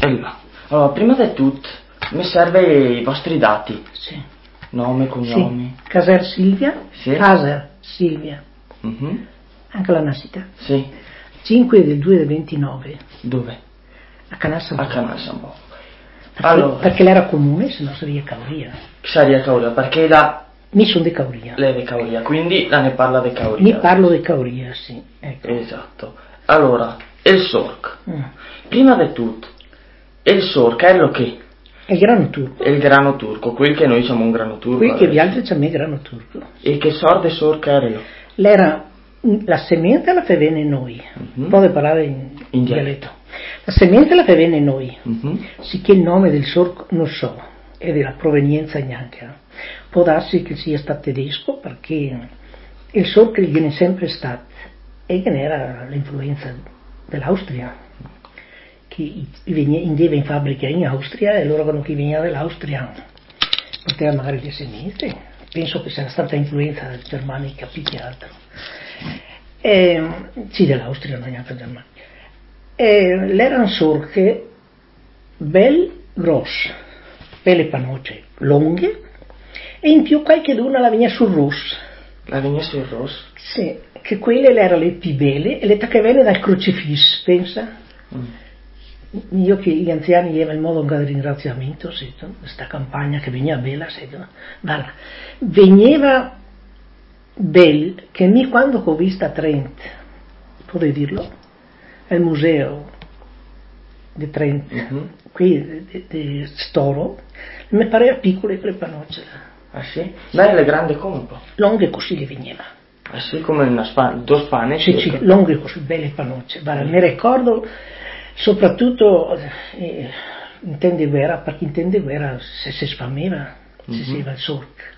là. Allora, prima di tutto, mi serve i vostri dati. Sì. Nome, cognomi. Sì. Caser Silvia. Sì. Caser Silvia. Mhm. Anche la nascita. Sì. 5 del 2 del 29. Dove? A Canassa. A Canassambo. Perché l'era comune, se no sarebbe Cauria. Sarebbe Cauria, perché la... Mi sono di Cauria. Lei è di Cauria, quindi la ne parla di Cauria. Mi parlo di Cauria, sì. Ecco. Esatto. Allora, il sorc. Prima di tutto, il sorc è lo che? È il grano turco. È il grano turco, quel che noi siamo un grano turco. Qui che gli altri c'è il grano turco. E che sorte di sorc era? L'era la semente la fevene noi. Può parlare in dialetto. La semente la fevene noi. Sicché il nome del sorco non so, e della provenienza neanche. Può darsi che sia stato tedesco, perché il sorco viene sempre stato, e che era l'influenza dell'Austria, che andava in fabbrica in Austria, e loro quando chi veniva dall'Austria poteva magari le semente. Penso che sia stata influenza germanica più che altro. Sì, dell'Austria, non neanche germanica. L'erano sorche belle grosse, belle panocce, lunghe, e in più qualcheduna la veniva sul rosso. La veniva sul rosso? Sì, che quelle erano le più belle, e le taccavelle dal crocifisso, pensa? Io che gli anziani avevano il modo di ringraziamento, questa campagna che veniva bella, guarda, veniva bella, che quando ho visto a Trento, potrei dirlo, al museo di Trento, qui di Storo, mi pareva piccole quelle panocce. Ah sì? Ma era grande come un po'? Lunghe così le veniva. Ah sì, come una due spane? Sì, lunghe così, belle panocce. Guarda, mi ricordo soprattutto in guerra, perché in guerra se si sfameva, si aveva il sorc.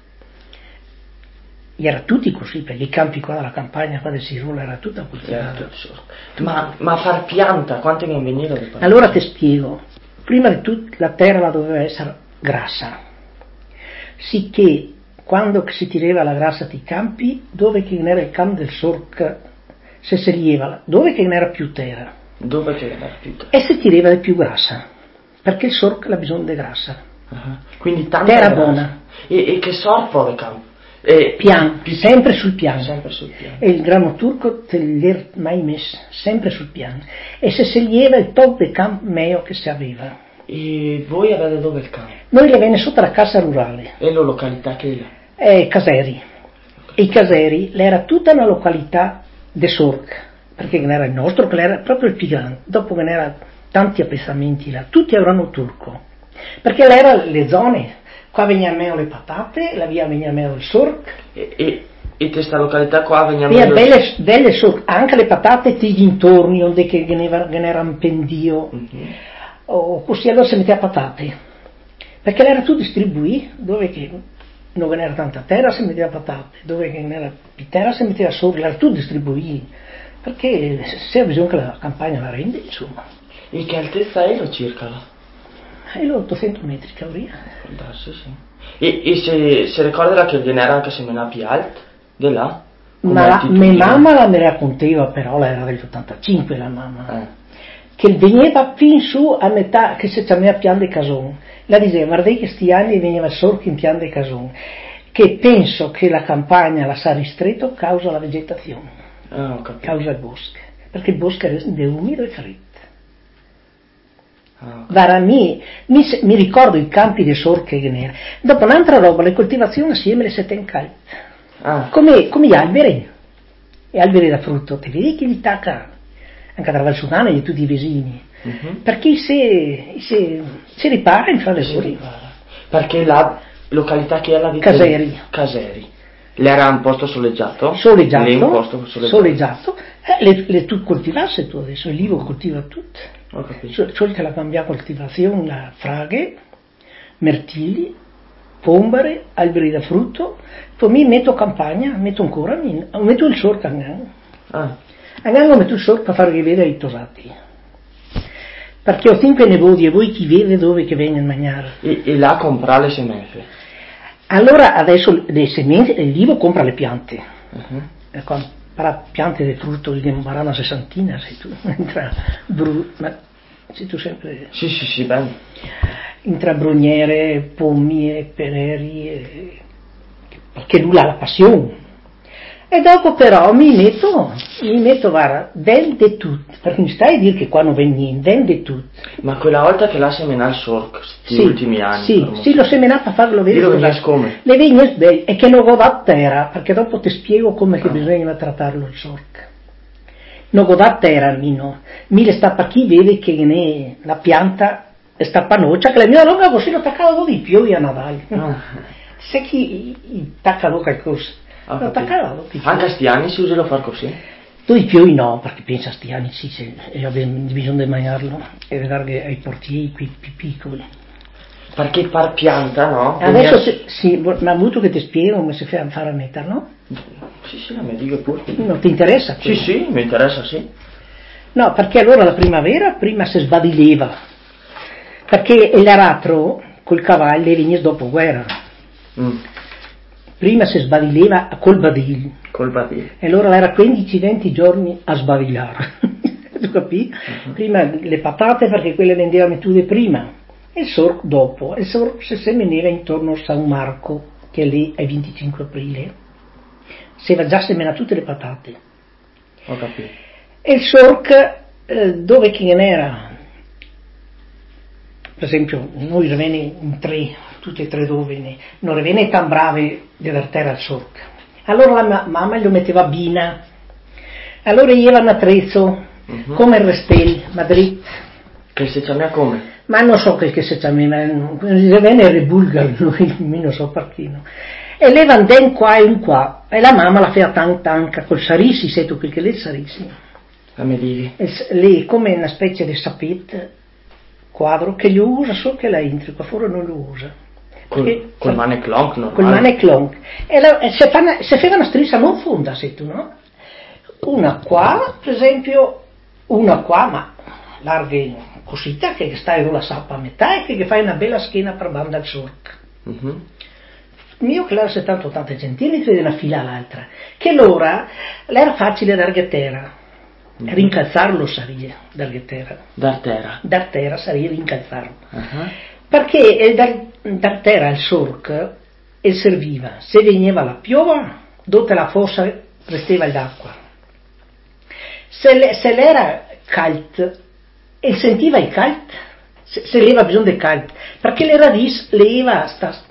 E era tutti così, perché i campi qua della campagna, qua del Sirolo, era tutta coltivata. Ma far pianta, quante ne venivano? Allora ti spiego. Prima di tutto la terra doveva essere grassa, sicché quando si tirava la grassa dei campi, dove che era il campo del sorc, se si rieva, dove che era più terra. Dove che era più terra? E si tirava di più grassa, perché il sorc ha bisogno di grassa. Quindi tanta terra grassa. Buona. E che sorco il campo? Piano, sempre sul piano. Sempre sul piano. E il grano turco te l'era mai messo, sempre sul piano. E se si lieva il top del campo meglio che si aveva. E voi avete dove il campo? Noi le venne sotto la casa rurale. E la località che è? Caseri. E i Caseri era tutta una località di sorc, perché non era il nostro, che era proprio il più grande. Dopo che ne era tanti appezzamenti là, tutti avranno turco. Perché era le zone. Qua veniva meno le patate, la via veniva meno il sorc. E questa località qua veniva meno belle sorc, anche le patate ti dintorni, donde che era un pendio. O così allora si metteva patate. Perché era tutto distribuito, dove che non era tanta terra si metteva patate, dove che non era più terra si metteva sorc, era tutto distribuito. Perché se ha bisogno che la campagna la rende, insomma. E che altezza è circa là? È 800 metri Cauria. Sì, sì. E se ricorda che era anche se meno più alto di là? Ma mia mamma la mi raccontava, però la era dell'85 la mamma, che veniva fin su a metà, che si chiamava Pian de Cason. La diceva, guarda che sti anni veniva sorco in Pian de Cason, che penso che la campagna la sa ristretto causa la vegetazione, causa il bosco, perché il bosco è umido e freddo. Mi ricordo i campi di sorche che n'era. Dopo un'altra roba, le coltivazioni assieme le sette in caldo. Come gli alberi. E alberi da frutto, ti vedi che li tacca anche tra Valsugana e tutti i vicini. Perché si ripara in fra le cose. Perché la località che era di Caseri. L'era un posto soleggiato? Soleggiato. Tu coltivassi tu adesso, il livo coltiva tutto. Cioè che la cambia coltivazione, la fraghe, mirtilli, pombare, alberi da frutto, poi mi metto campagna, metto ancora, metto il sorco andiamo metto il sorco per far vedere i tosati. Perché ho 5 nipoti e voi chi vede dove che vengono a mangiare. E là comprare le sementi? Allora adesso le sementi, il livo compra le piante. Para piante di frutto che imparano a sessantina sei tu, Sei tu sempre... Sì, bene. Intrabruniere, pomi e peneri, perché lui ha la passione. E dopo però mi metto, guarda, vende tutto, perché mi stai a dire che qua non vende tutto. Ma quella volta che l'ha semenato il sorco, questi ultimi anni. Sì, l'ho semenato a farlo vedere. Come? Le vigne belle, e che non goda a terra, perché dopo ti spiego come che bisogna trattarlo il sorco. Non goda a terra, mino. Mi le sta per chi vede che la pianta sta panoccia, che la mia longa così lo attaccava di più a Natale. Se chi attacca qualcosa. Anche a sti anni si usa lo far così? Tu di più no, perché pensa a sti anni sì, bisogna mangiarlo e vedere ai portieri qui piccoli. Perché par pianta, no? Adesso sì, ma avuto che ti spiego come si fa a fare a mettere, no? Sì, non mi dico pure. Non ti interessa? Sì, mi interessa, sì. No, perché allora la primavera prima si sbadileva, perché l'aratro col cavallo le vigne dopo guerra. Prima si sbadileva col badil. E allora era 15-20 giorni a sbadilare. Tu capi? Prima le patate perché quelle vendevano tutte prima. E il sorco dopo. E il sorco si seminava intorno a San Marco, che è lì è 25 aprile. Si aveva già seminato tutte le patate. Ho capito. E il sorco, dove chi era? Per esempio, noi ravene in tre, tutti e tre dove non ravene tan bravi di terra al sorco. Allora la mamma gli metteva bina, allora gli aveva un attrezzo, come il restel, Madrid. Che si chiama come? Ma non so che si chiama, ravene era bulgaro, non so perché. No. E leva un qua e un qua, e la mamma la faceva tanca col sarissi, sai tu che lei sarissi? Come dici? Lei come una specie di sapete, quadro che lo usa solo che la entri, qua fuori non lo usa. Col maneclonk, no? Col maneclonk. E se fa una striscia non fonda, se tu, no? Una qua, per esempio, una qua, ma larga cosita, che stai con la sappa a metà e che fai una bella schiena per banda al sorco. Mio che era 70-80 centimetri di una fila all'altra, che l'ora era facile dar terra. Rincalzarlo sarebbe dar terra sarebbe rincalzarlo perché dar terra al sorco e serviva se veniva la piova dopo la fossa restava l'acqua se l'era caldo e sentiva il caldo se aveva bisogno di caldo perché le radici leva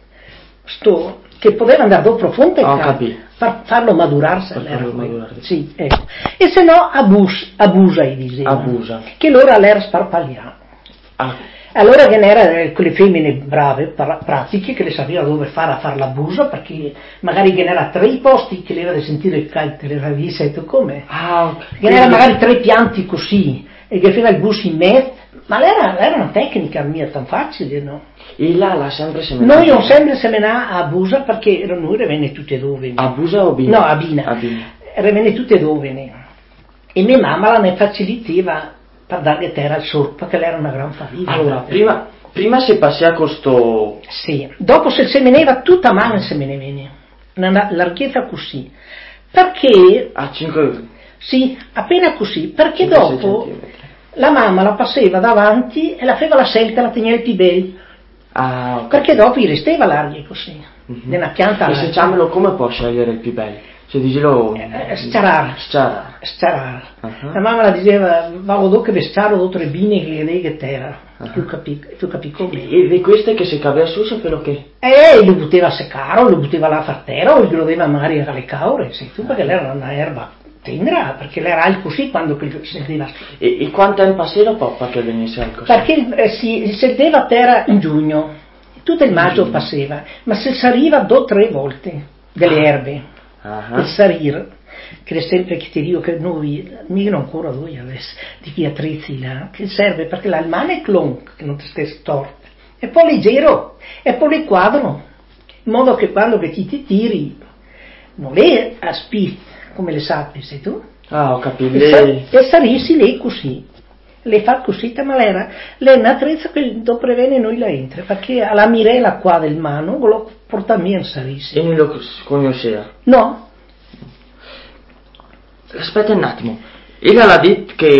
sto che poteva andare dopo profondo per farlo madurare. Sì, ecco. E se no abusa gli diceva. Che loro l'era sparpagliato. Allora che n'era quelle femmine brave, pratiche, che le sapevano dove fare a fare l'abuso, perché magari che n'era 3 posti che le aveva da sentire il caldo, le radici, e tu come? Che n'era magari 3 pianti così, e che faceva il bus in mezzo. Ma era una tecnica mia tan facile, no? E là l'ha sempre seminato? Noi ho sempre seminato a Busa perché noi revenne tutte e due. A Busa o Bina? No, a Bina. Revenne tutte e due. E mia mamma la ne facilitava per dare terra al sorco perché era una gran famiglia. Allora, prima si passava con sto... Sì, dopo se seminava tutta a mano e seminava. Una larghezza così. Perché... A 5... Sì, appena così. Perché dopo... Centimetri. La mamma la passava davanti e la faceva la selta, la teneva più bella. Okay. Perché dopo gli restava larghi così. Una pianta. E se ciamelo come può scegliere il più bello? Se dicelo sciarare. La mamma la diceva vado dopo che sciaro dopo 3 bini che lei che terra. Tu capi come? E queste che se caveva su sapevano che? Lo poteva seccare, o lo poteva là far terra, o lo doveva magari alle caure, sai tu, perché era una erba tendra, perché l'era il così quando si sedeva. E quanto tempo passava poi che venisse al così? Perché si sedeva a terra in giugno, tutto il maggio passava, ma si saliva 2 o 3 volte delle erbe, il salir, che è sempre che ti dico che noi, mica ancora voi adesso, di chi attrezzi là, che serve perché il maneclonk, che non ti stai storto, e poi leggero, e poi il quadro, in modo che quando che ti tiri, non è a spit, come le sappie, sei tu? Ho capito. E sarissi lei così, le fa così, ma lei è un'attrezza che dopo prevene noi la entra, perché alla mirella qua del mano lo porta a me in sarissi. E non lo conosceva? No. Aspetta un attimo, ella l'ha detto che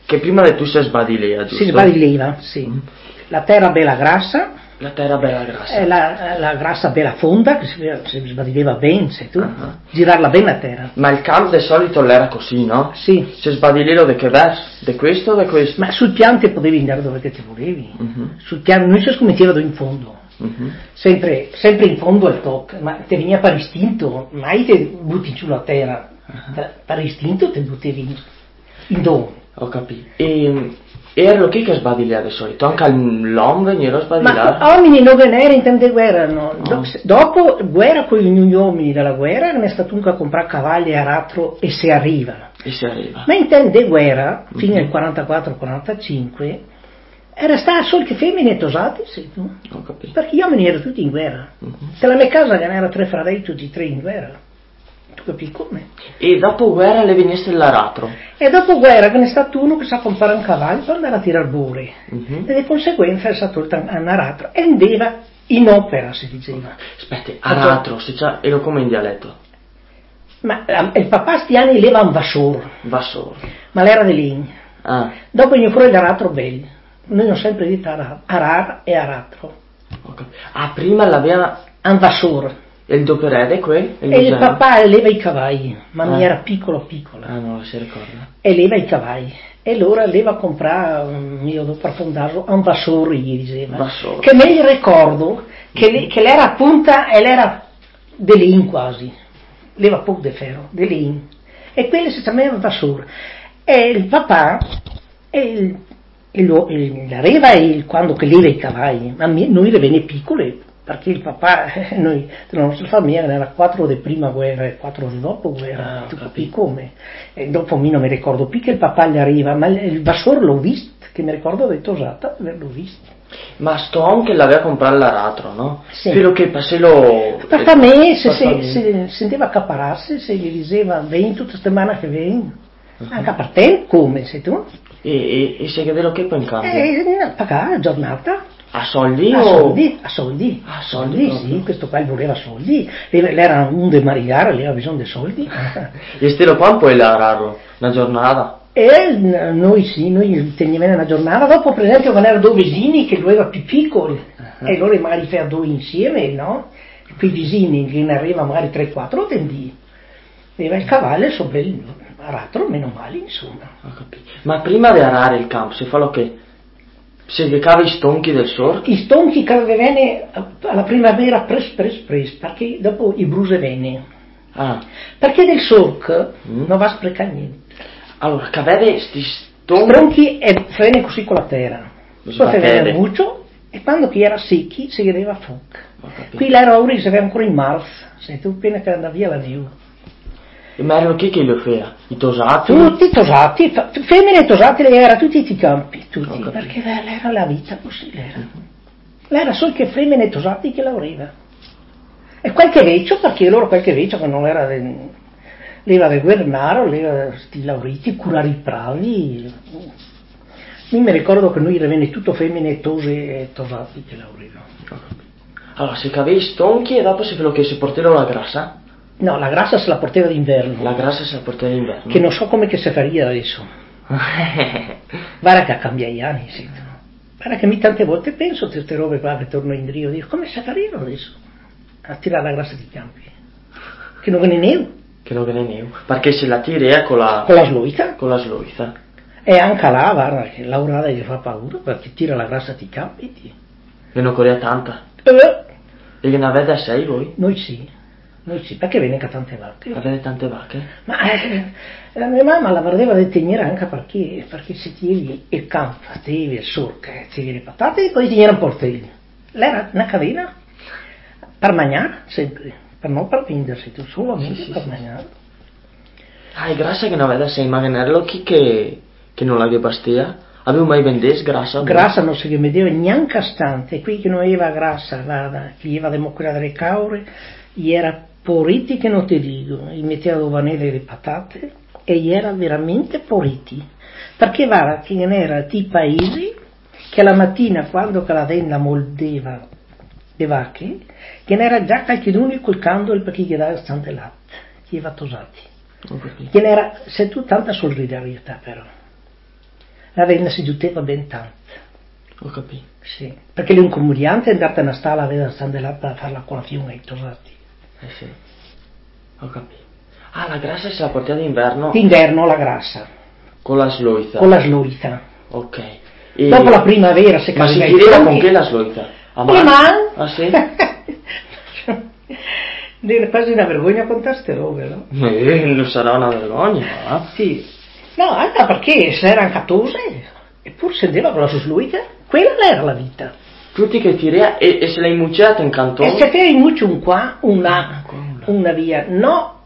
che prima di tu si sbadilia, giusto? Si sbadigliava, sì. La terra bella grassa. La terra bella grassa. E la grassa bella fonda, che si sbadigliava bene, sai tu. Girarla bene la terra. Ma il campo di solito l'era così, no? Sì. Si sbadigliava di che verso? Di questo o di questo? Ma sul piano ti potevi andare dove ti volevi. Sul piano noi si scommetteva in fondo. Sempre in fondo al tocco, ma ti veniva per istinto, mai ti butti giù la terra. Per istinto ti buttavi in dono. Ho capito. E erano chi che sbadigliava di solito? Anche l'uomo veniva a sbadigliare? Ma uomini non venivano in tempo di guerra, no. Dopo guerra con gli uomini della guerra ne è stato uno a comprare cavalli e aratro e si arriva. Ma in tempo di guerra, fino al 44-45, era stata solo che femmine tosate, sì, tu. Ho capito. Perché gli uomini erano tutti in guerra. Se la mia casa era 3 fratelli, tutti 3 in guerra. Tu capisci come? E dopo guerra le venisse l'aratro? E dopo guerra ve ne è stato uno che sa comprare un cavallo per andare a tirare bure. E di conseguenza è stato un aratro. E andava in opera, si diceva. Aspetta, aratro, e lo come in dialetto? Ma il papà sti anni leva un vassor. Ma l'era di legno. Dopo gli fuori l'aratro bello. Noi abbiamo sempre detto arar e aratro. Prima l'aveva un vassor. E il doperede qui? E il papà leva i cavalli, ma mi era piccola. Non lo si ricorda. E leva i cavalli. E allora leva a comprare, io dopo approfondarlo, un vassore, gli diceva. Che me li ricordo, che l'era appunta, e l'era dell'in quasi. Leva poco di ferro, dell'in. E quello si chiamava vassore. E il papà, la reva quando che leva i cavalli, ma noi le venne piccole. Perché il papà, noi, della nostra famiglia, era 4 di prima guerra e 4 di dopo guerra, tu capisci come? E dopo non mi ricordo più che il papà gli arriva, ma il vassore l'ho visto, che mi ricordo di tosata, l'ho visto. Ma sto anche l'aveva comprato l'aratro, no? Sì. Spero che passelo... Perché a me, se sentiva accapararsi, se gli diceva, vieni tutta settimana che vieni, anche per te, come, sei tu? E se che ve lo che poi in cambio? Pagare, giornata. A soldi A soldi, sì, questo qua voleva soldi, era un de marigare, aveva bisogno di soldi. E stelo quanto era raro, una giornata? E noi tenevamo una giornata, dopo per esempio quando erano 2 vicini che lo aveva più piccoli, e loro magari fare 2 insieme, no? Quei vicini che ne arrivano magari 3-4 tendi, aveva il cavallo sopra il aratro, meno male insomma. Ho capito. Ma prima di arare il campo, si fa lo che? Si recava i stonchi del sorco? I stonchi che avevano alla primavera pres, perché dopo i bruse venne. Perché del sorco non va a sprecare niente. Allora, che aveva sti stonchi e frene così con la terra. Poi faceva muccio e quando che era secchi si vedeva fuoco. Qui l'aereo si aveva ancora in marzo, se tu appena che andava via la neve. Ma erano chi che lo faceva? I tosati? Tutti tosati, femmine tosate, era tutti i campi, tutti, perché era la vita così, l'era solo che femmine tosati che lavorava. E qualche vecchio, perché loro qualche vecchio che non era leva del guernaro, leva sti lauriti, curare i pravi. Io mi ricordo che noi eravamo tutto femmine tose e tosati che lavoravano. Allora, si cavava i stonchi e dopo si quello che si portava la grassa? No, la grassa se la portava d'inverno. La grassa se la portava d'inverno? Che non so come che si faria adesso. Guarda che cambia gli anni, sì. Guarda che mi tante volte penso a queste robe qua che torno in Rio, dico come si faria adesso a tirare la grassa di campi? Che non viene neu. Che non viene neu. Perché se la tira con la sloita. Con la sloita. E anche là, guarda, che lavorata gli fa paura perché tira la grassa di campi. E non correa tanta? E che ne avete a 6 voi? Noi sì, perché viene anche tante vacche. Avete tante vacche? Ma la mia mamma la voleva detenere anche perché se tieni il campo, tieni il sorco, tieni le patate e poi tieni un portello. L'era una cadena per mangiare sempre, per non per vendersi, tu solamente per mangiare. È grassa che non avete a 6, ma che non la che bastia? Avevo mai venduto grassa? Grassa non si vedeva neanche a stante, qui che non aveva grassa, guarda, che aveva democratico delle caure, gli era poriti che non ti dico, gli metteva dovanelle le patate e gli era veramente poriti, perché guarda che non era ti paesi che la mattina quando che la donna moldeva le vacche, che ne era già qualcuno col candolo perché gli dava stante latte, gli aveva tosati, che ne era, se tu tanta solidarietà però. La venne si giutteva ben tanto. Ho capito. Sì, perché l'incommodiante è andata in stalla a vedere stando là a fare la colazione e tornati. Sì, ho capito. Ah, la grassa se la portiamo d'inverno? D'inverno la grassa. Con la sloita? Con la sloita. Ok. E... Dopo la primavera se ma si chiedeva con che la sloita? Con le mani? Ah sì? È quasi una vergogna contare ste robe, no? Non sarà una vergogna, ma... Sì. No, anche perché se erano catose, eppure scendeva con la sua sloita, quella era la vita. Tutti che tirea e se l'hai mucciata in cantone? E se te hai mucci un qua, una via, no,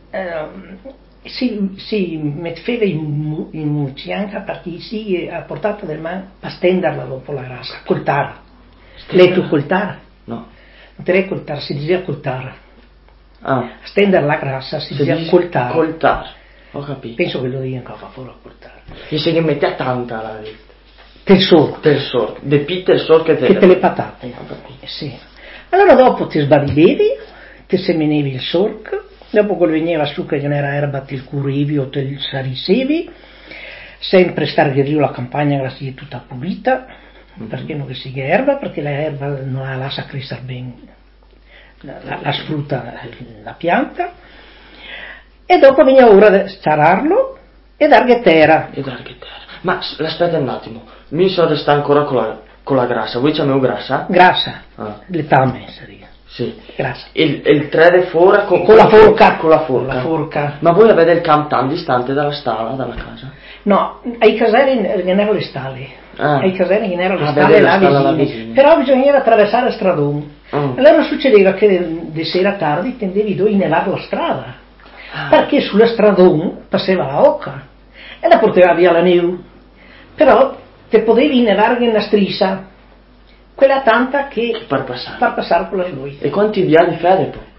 si metteva in mucci anche perché si a portata del man per stenderla dopo la grassa, coltare. Lei tu coltare? No. Non te lei coltare, si diceva coltare. Ah. Stendere la grassa si diceva coltare. Coltare, ho capito. Penso che lo dica ancora fuori a coltare. E se ne metteva tanta la vita. Tesoro. De pittelsor che te le patate. Sì. Allora dopo ti sbadilevi, ti semenevi il sorco, dopo quando veniva su che non era erba te il curivi o te il sarisevi, sempre stargherio la campagna era si tutta pulita, perché non si erba, perché la erba non la lascia crescere bene, la sfrutta la pianta, e dopo veniva ora di stararlo e darghe terra. Ma aspetta un attimo, mi so resta ancora con la grassa, voi c'avete grassa? Grassa, l'età messa. Sì. Grassa. Il 3 de fora con la forca. Con la forca. Ma voi avete il camp tan distante dalla stalla, dalla casa? No, ai caselli non erano le stalle. Ai caselli non erano le stalle là vicine. Però bisognava attraversare il stradone. Allora succedeva che di sera tardi tendevi tu a inelare la strada. Perché sulla stradone passava la occa e la portava via la neve. Però te potevi inelare una striscia, quella tanta che per passare con la sloita. E quanti viali fai dopo?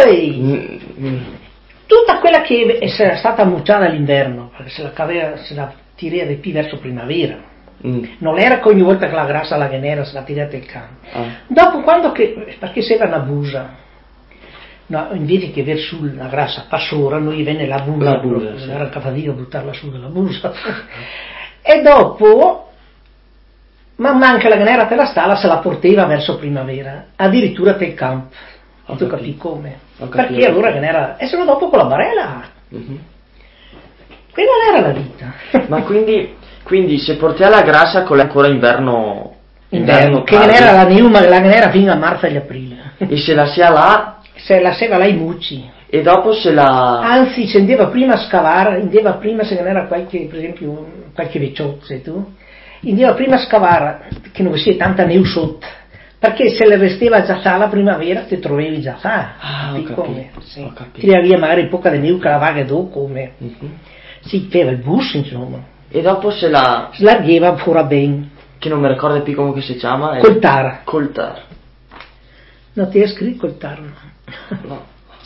Tutta quella che è stata mucciata all'inverno, perché se la tirava più verso primavera. Non era che ogni volta che la grassa la genera se la tirate il campo. Dopo quando perché se era una busa, no, invece che verso la grassa passora, noi venne la busa sì. Era capitato a buttarla su della busa. E dopo, man mano che la genera per la stalla se la portava verso primavera, addirittura per il campo. Tu capi come? Perché allora genera, e se no dopo con la barella. Quella era la vita. Ma quindi se portiamo la grassa con ancora inverno che era la neuma, la genera fino a marzo e aprile. E se la sia là? Se la seva là i mucci. E dopo se la... Anzi, se andava prima a scavare, andava prima se non era qualche, per esempio, qualche vecchiotto, sai tu? Andava prima a scavare, che non sia tanta neve sotto, perché se le restava già sa la primavera, ti trovavi già sa. Ho capito. Sì. Ti aveva magari poca di neve che la vaga dopo, come... Si faceva il bus, insomma. E dopo se la... Slargheva fuori bene. Che non mi ricordo più come si chiama? Coltare. No, ti hai scritto coltare, no.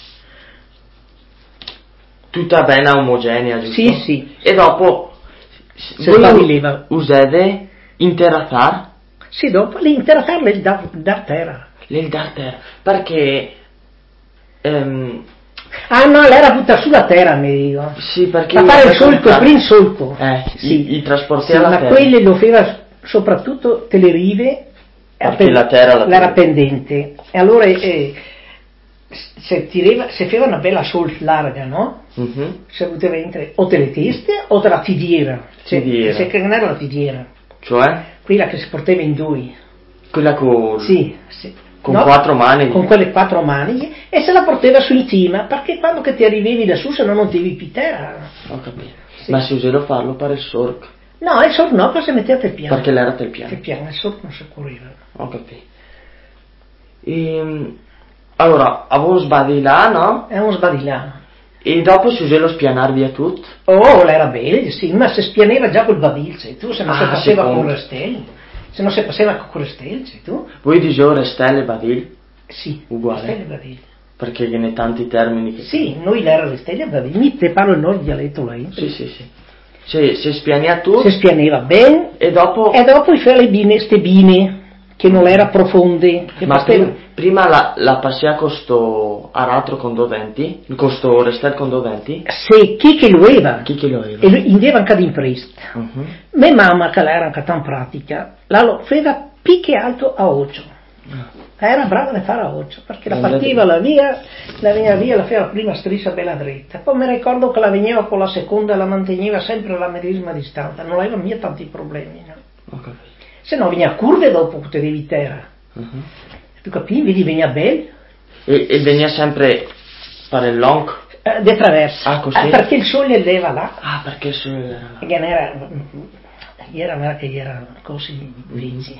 Tutta bene omogenea, giusto? Sì. E dopo se voi usate interatar? Sì, dopo l'interatar è il dar terra. Perché no, l'era buttata sulla terra, mi dico. Sì, perché a fare il solco. Sì, i trasporti alla terra. Ma quelli lo faceva soprattutto te le rive, perché la terra era pendente. E allora se faceva una bella sol larga, no? Se poteva entrare o te le teste o te la fidiera. Se che non era la fidiera. Cioè? Quella che si portava in due. Quella con... Sì. Con 4 maniche. Con quelle 4 maniche e se la portava su in cima, perché quando che ti arrivavi da su se no non ti avevi più terra. Ho capito. Sì. Ma si usava farlo per il sorco? No, il sorco no, perché si metteva a piano. Perché l'era del piano? Il piano, il sorco non si correva. Ho capito. Allora, avevo sbadilà, no? È uno sbadilà. E dopo si usava lo spianar via tutto? Era bello, sì, ma si spianeva già col badilce, tu se non si faceva con le stelle. Se non si passava con le stelle, tu? Voi dicevo Restelle e Badil? Sì, uguale. Restelle e Badil. Perché ne tanti termini che... Sì, noi l'era Restelle e Badil. Mi te parlo il nord dialetto lei. Sì. Si spianeva tutto? Si spianeva bene. E dopo? E dopo si faceva ste bine, che non era profonde. Ma prima la passava con sto aratro con 2 denti? Con sto Restelle con 2 denti? Sì, chi che lo aveva. E lui indeva anche di impresta. Mia mamma, che era anche tan pratica, la faceva più che altro a occhio. Era brava da fare a occhio, perché la partiva la via, la faceva la prima striscia bella dritta. Poi mi ricordo che la veniva con la seconda, la manteneva sempre alla medesima distanza, non aveva mica tanti problemi. No? Se no veniva curve dopo che devi terra. Tu capisci? Vedi, veniva bene. E veniva sempre per il long? De traverso. Ah, così? Perché il sole leva là. Ah, perché il sole leva là. Era così vizi.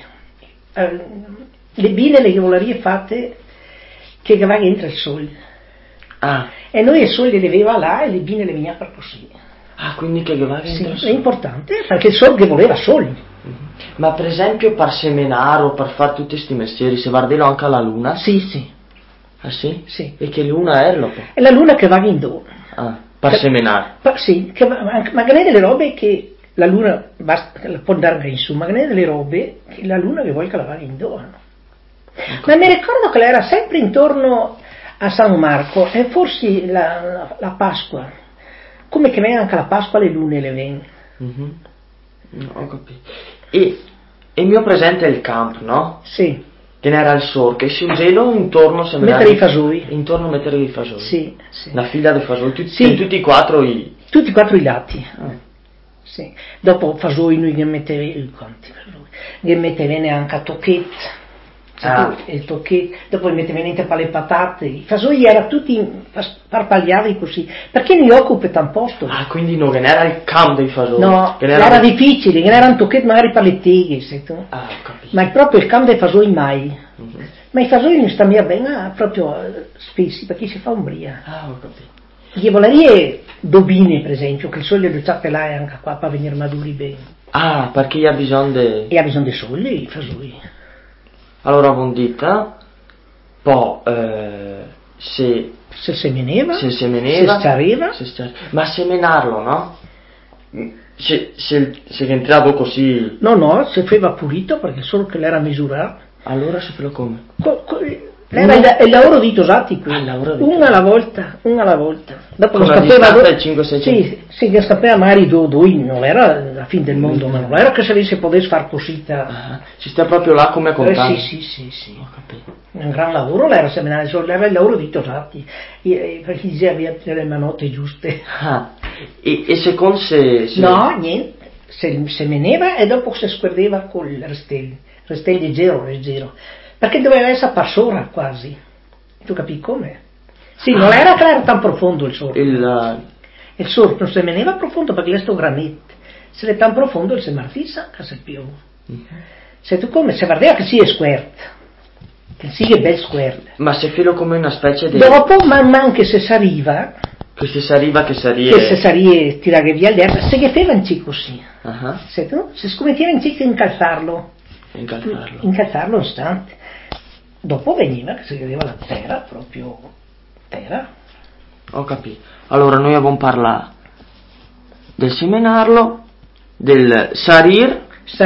Le bine le volerie fatte che va entra il sole. Ah. E noi il sole le aveva là e le bine le veniva per così. Ah, quindi che va entra il sole. È importante, perché il sole che voleva soli. Ma per esempio per seminare o per fare tutti questi mestieri, se guardi anche alla luna? Sì. Ah sì? Sì. E che luna è lo? È la luna che va in dono. Ah, per seminare? Sì, magari delle robe che la luna può andare in su, magari delle robe che la luna che vuole che la vada in dono. Ma mi ricordo che era sempre intorno a San Marco e forse la Pasqua, come che viene anche la Pasqua le lune le vengono. Ho capito. E il mio presente è il camp, no? Sì. Che n'era il sor, che si usano intorno mettere i fasoi. Intorno a mettere i fasoi. Sì. Una fila di fasoi, tutti e quattro i... Tutti e quattro i lati. Sì. Dopo fasoi noi che mettevene anche a tocchetti. Il tocchetto, dopo mettevene per le patate. I fasoi erano tutti sparpagliati così. Perché ne occupa tanto posto? Ah, quindi non era il camp dei fasoi. No, era difficile, che erano tocchetti magari per le teghe, sai tu? Ah, ho capito. Ma è proprio il camp dei fasoi mai. Ma i fasoi non stanno bene proprio spessi, perché si fa ombria. Ah, ho capito. Gli volerie dobine, per esempio, che il sole lo zappelà anche qua per venire maduri bene. Ah, perché ha bisogno di... E ha bisogno di sole, i fasoi. Allora, bondita, poi se semeneva, se stariva. Ma semenarlo, no? Se entrava così... No, se faceva pulito, perché solo che l'era misurato. Allora si fa come? Era il lavoro di tosati quello, una alla volta. Dopo lo sapeva 5-6 sì, che sapeva magari due, non era la fine del mondo, ma non era che se potesse far cosita. Si sta proprio là come contare. Sì. Ho capito. Un gran lavoro era seminare, era il lavoro di tosati, perché diceva le manotte giuste. E secondo se... No, niente, se meneva e dopo si squerdeva con il restelli leggero. Perché doveva essere per sopra quasi. Tu capisci come? Sì, non era che era tan profondo il sorco. Il sorco non si meneva profondo perché è sto granito. Se è tan profondo si martissa che si più. Se tu come? Se guardava che sia squert. Che sia bel squert. Ma se filo come una specie di... Dopo, man che se s'arriva... Che se s'arriva... Che se s'arriva tirare via l'erba, se che faceva in così. Se tu, se scommetteva in cico incalzarlo un istante. Dopo veniva che si vedeva la terra, proprio terra. Ho capito. Allora noi abbiamo parlato del semenarlo, del sarir,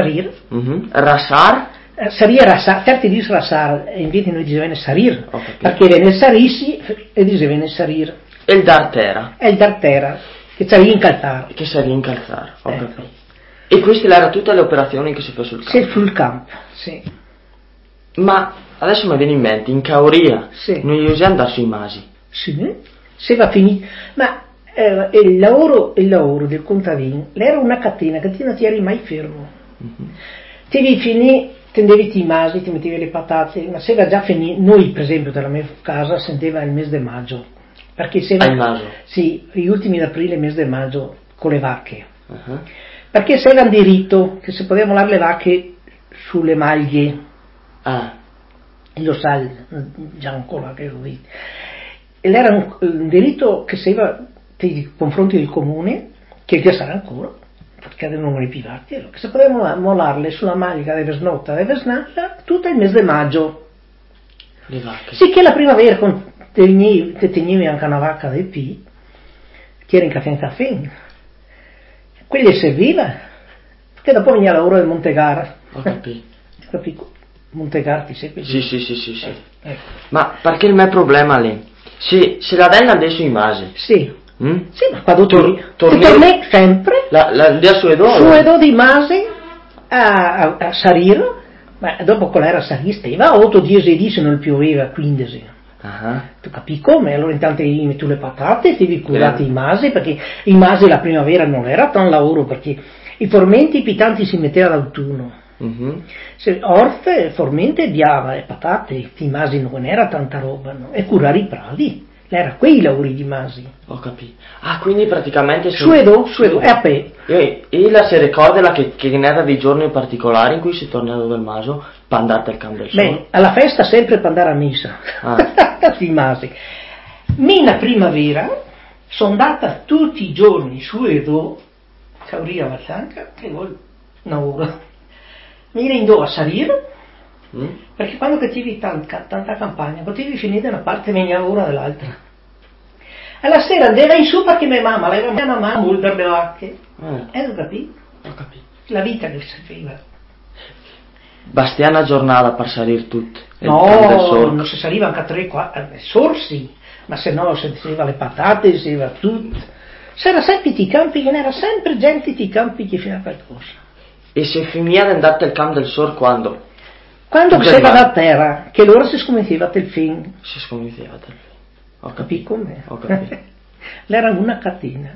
rasar. Sarir, rasar, certi dicono rasar, e invece noi dicevamo sarir, perché venne sarissi e dicevano sarir. E il dar terra. E il dar terra, che saria incalzare. Ho capito. E queste erano tutte le operazioni che si fa sul campo? Sì, sul campo, sì. Ma adesso mi viene in mente, in Cauria, noi usiamo andare sui masi. Sì, se va finito. Ma il lavoro del contadino era una catena che non ti eri mai fermo. Devi finire, tendevi i masi, ti mettevi le patate, ma se va già finito, noi per esempio dalla mia casa senteva il mese di maggio. Perché se va, sì, gli ultimi d'aprile, il mese di maggio, con le vacche. Perché se era un diritto che si potevano volare le vacche sulle maglie. Lo sai già ancora che lo dico. Ed era un diritto che si aveva nei confronti del comune, che già sarà ancora, perché non erano più vacche, che si potevano molarle sulla maglia deve snotta, deve snalla, tutto il mese di maggio. Le vacche. Sì, che la primavera tenevi anche una vacca del P, che era in caffè. Quelli serviva, perché dopo veniva l'ora del Montegara. Ho capito. Montegara ti segui? Sì. Ma perché il mio problema lì? Se la della adesso in base. Sì. Sì, ma quando torni sempre, la suedo di masi a Sariro, ma dopo quella era saristeva, 8-10 di se non pioveva, 15. Tu capisci come? Allora intanto gli metti le patate, ti devi curare i masi, perché i masi la primavera non era tan lavoro, perché i formenti pitanti si metteva d'autunno. Se orfe, formente, diava e patate, i masi non era tanta roba, no? E curare i prati. Era quei lavori di masi. Ho capito. Quindi praticamente... Suedo, e a pe. E la si ricorda che era dei giorni particolari in cui si tornava del maso per andare al campo del sole? Beh, alla festa sempre per andare a messa. Sì, masi. Mina primavera, sono andata tutti i giorni suedo, Cauria Valsanca, che vuole una ora. Mi rendo a salire, perché quando capivi tanta campagna, potevi finire da una parte e venire ora dall'altra. Alla sera andava in su perché mia mamma aveva una mamma per le vacche. Ho capito? La vita che si faceva. Bastia una giornata per salire tutto. No, non si saliva anche a 3-4 sorsi, ma se no si faceva le patate, si faceva tutto. C'era sempre i campi, che n'era sempre gente i campi che faceva qualcosa. E se finì ad andare al campo del sole quando? Quando si va da terra, che l'ora si scommetteva del film. Si scommetteva del film. Ho capito come? Ho capito. L'era una catena.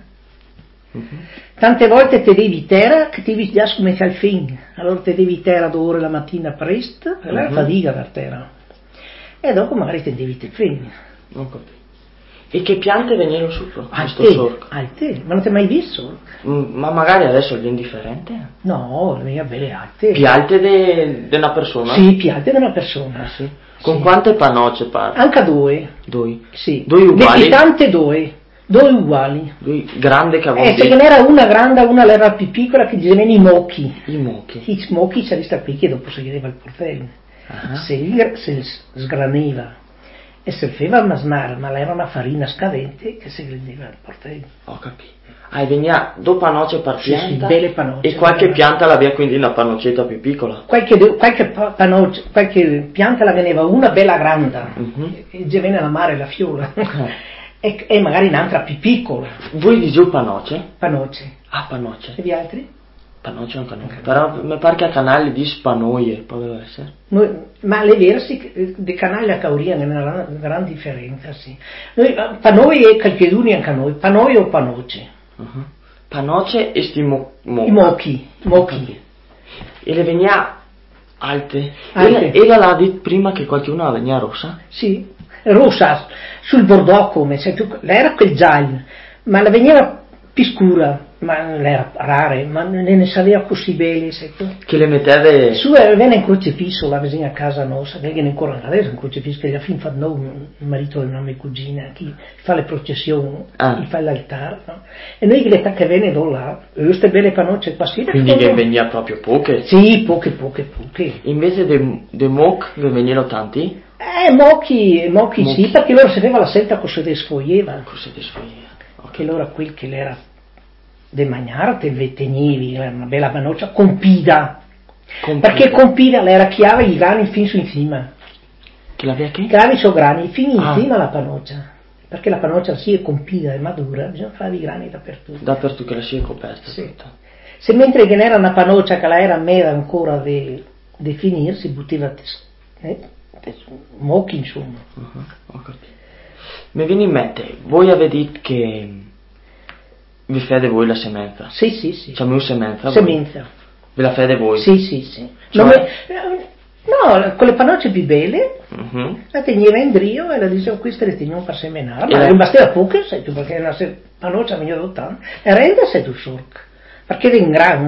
Tante volte te devi terra che ti già scommetti al film. Allora te devi terra 2 ore la mattina presto, e allora fatica per terra. E dopo magari te devi il film. Ho capito. E che piante venivano su? Alte, ma non ti hai mai visto? Ma magari adesso è indifferente? No, le belle alte. Più alte di una persona? Sì, più alte di una persona, sì. Con quante panocce parli? Anche 2. 2? Sì. 2 uguali? Tante 2. 2 uguali. 2 grandi che avevano. Se ne era una grande, una era più piccola, che dicevano i mocchi. I mocchi? I mocchi si resta qui che dopo si chiedeva il portello. Se sgraniva. E se faceva masnare, ma era una farina scadente che si vendeva al portello. Ho capito. E veniva due panocce per pianta? Sì, belle panocce. E qualche pianta l'aveva quindi una panoccetta più piccola? Qualche pianta la veniva una bella grande, e già venne la mare la fiola, e magari un'altra più piccola. Voi di giù panocce? Panocce. Panocce. E gli altri? Panocce non conosco, però mi pare che a canale di spanoie, poteva essere. Ma le versi di canale a Cauria è una gran differenza, sì. Noi, panoi e qualcheduno anche noi, panoi o panocce. Panocce e sti i mocchi. E le venia alte. E la dit prima che qualcuno la venia rossa? Sì, rossa, sul bordeaux come, era quel giallo, ma la veniva più scura. Ma era rare, ma ne sapeva così bene, che le metteva su venne in crocefisso la vicina a casa nostra, che è ancora adesso un crocefisso che alla fine fa il marito della mia cugina, chi fa le processioni, chi fa l'altare, no? E noi che venne da là, queste belle panocce qua sì. Quindi che veniva proprio poche? Sì, poche. Invece dei moc che venivano tanti? Mocchi sì, perché loro sapeva la scelta cosa si sfoglieva. Okay. Che allora quel che l'era de mangiare te tenivi una bella panoccia compida. Perché compida era chiave i grani fin su in cima. Che l'aveva che? Grani so grani fin in cima la panoccia. Perché la panoccia sì è compida e madura, bisogna fare i grani dappertutto che la sia coperta. Sì. Se mentre che n'era una panoccia che la era mera ancora di finire si buttava mocchi insomma. Ho capito. Mi viene in mente, voi avete detto che vi fate voi la semenza? Sì. C'è un semenza? Semenza. Ve la fate voi? Sì. Cioè? No, con le panocce più belle, la teneva in brio e la dicevo queste le teniamo per semenare, ma non bastava poche, sai tu, perché una panoccia veniva d'ottanta, e rende sei tu sorca, perché den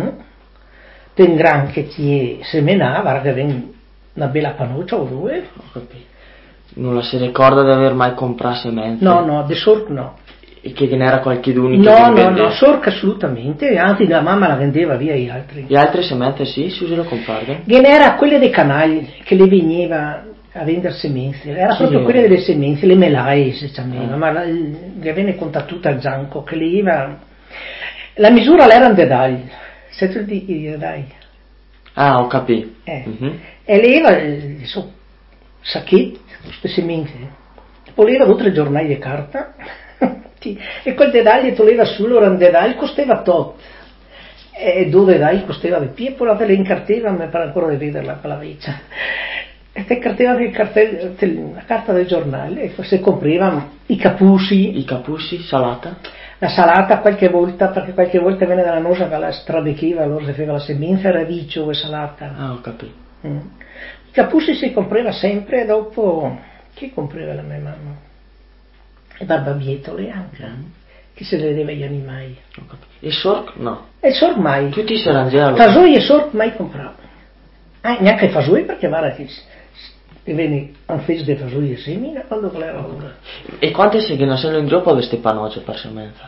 gran che ti semenava, che ven una bella panoccia o 2. Ho capito. Non la si ricorda di aver mai comprato semenze? No, di sorca no. E che ne era qualcheduno che No, sorca assolutamente, anzi la mamma la vendeva via gli altri. Le altre semenze sì, si usano comprare? Che ne era quelle dei canali, che le veniva a vendere semenze, era proprio quelle delle semenze, le melai si chiamava, ma le venne contattuta al Gianco, che le iva, la misura l'era un dedagli, se tu dici dai. Ho capito. E le iva, sacchetti, queste semenze, poi le iva 2 o 3 giornali di carta, E quel dedaglio toglieva su, allora un dedaglio costava tot. E due dedaglio costava di più, e poi la incarteva, mi pare ancora di vederla quella vecchia. E te carteva la carta del giornale, e se comprivano i capusci. I capusci, salata? La salata qualche volta, perché qualche volta viene dalla nosa che la strabecchiva, allora si faceva la semenza, radicchio e salata. Ah, ho capito. I capusci si comprava sempre, e dopo, chi comprava la mia mamma? Le barbabietole anche, che se le vedeva gli animali. Ho capito. E sorc? No. E sorc mai. Tutti si arrangiavano. Fasoi e sorc mai compravo. Neanche fasoi, perché guarda che venne un fece di fasoi e semina quando voleva ora. E quante se che nascono in gioco queste panoce per semenza?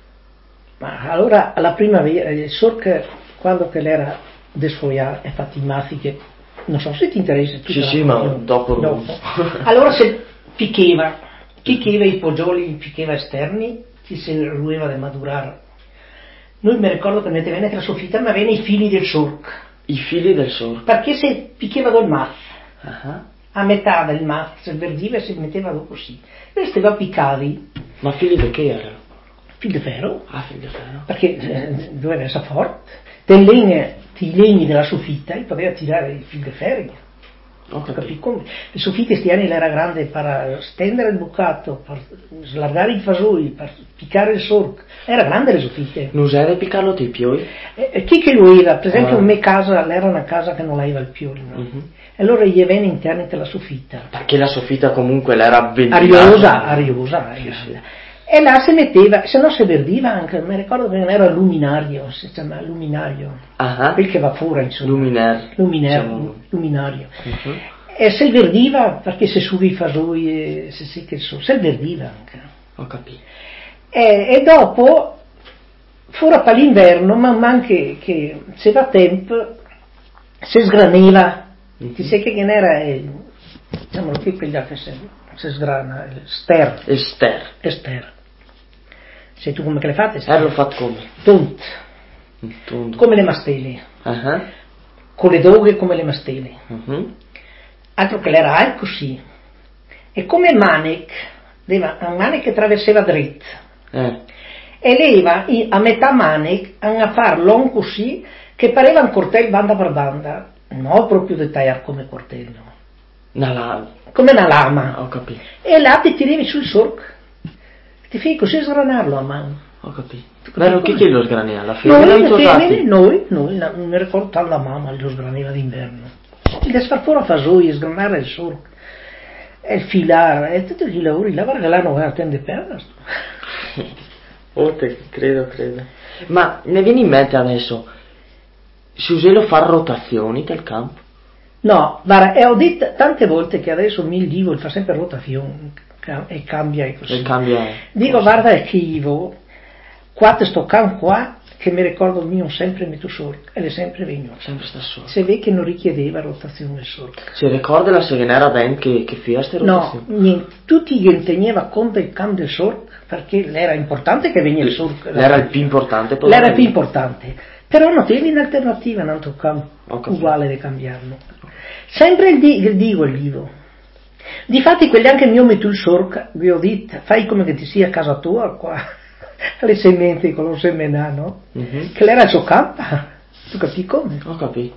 Ma allora alla primavera il sorc quando che l'era desfogliata e fatti i mazzi che non so se ti interessa. Sì, ma dopo. Allora se piccheva i poggioli, piccheva esterni, che si rueva da madurare. Noi mi ricordo che metteva nella soffitta, ma aveva i fili del sorc. I fili del sorc? Perché se picchiava dal mazzo. A metà del mazzo, il verdive si metteva dopo così. Restava piccati. Ma fili di che erano? Fili di ferro. Ah, fili di ferro. Perché doveva essere forte. I legni della soffitta, e poteva tirare il filo di ferro. Come? Le soffitte sti anni era grande per stendere il bucato, per slargare i fasoi, per piccare il sorc. Era grande le soffitte. Non usavi piccarlo ti pioi? Chi che lo era? Per esempio, in mia casa, era una casa che non aveva il pioli, no? E allora gli venne interni della soffitta. Perché la soffitta comunque l'era ventilata. Ariosa. Sì. E là si metteva, se no si verdiva anche, mi ricordo che non era luminario, si chiama luminario. Quel che va fuori, insomma. Luminario. E se verdiva, perché se subi i fasoi, se verdiva anche. Ho capito. E dopo, fuori per l'inverno, man mano che se va tempo, si sgraneva. Ti sai che era, diciamo che quella che si sgrana, il ster. Ester. Sai tu come che le fate? L'ho fatto come? Tunt. Come le mastelle. Con le doghe come le mastelle. Altro che l'era così. E come manic, un manic che attraversava dritto. E leva a metà manic a far long così che pareva un cortello banda per banda. No, proprio di tagliare come cortello. Una lama. Come una lama. Ho capito. E là ti tiravi sul sorc. Ti fai così sgranarlo a mano. Ho capito. Vero, chi lo sgraneva? La femmina? Noi, non mi ricordo tanto la mamma lo sgraneva d'inverno. Il far fuori a fasoi, sgranare il sorc. E il filare, e tutti i lavori, guarda che là non attende per. Credo. Ma ne viene in mente adesso, si usano fare rotazioni del campo? No, guarda, ho detto tante volte che adesso il divo fa sempre rotazioni e cambia e così. Dico, guarda che io, qua sto campo qua, che mi ricordo il mio sempre metto sorc, e le sempre venuto. Sempre sta sorc. Se vede che non richiedeva rotazione del sorc. Si ricorda la serenera ben che fia ste rotazioni? No, niente, tutti gli teneva conto del campo del sorc, perché era importante che veniva il sorc. Era il più importante. L'era più importante. Però non avevi un'alternativa in altro campo, uguale di cambiarlo. Sempre il dico il divo. Difatti quelli anche mio metto il sorc, vi ho detto, fai come che ti sia a casa tua qua, alle sementi con lo semenano, che l'era il suo campo, tu capisci come? Ho capito.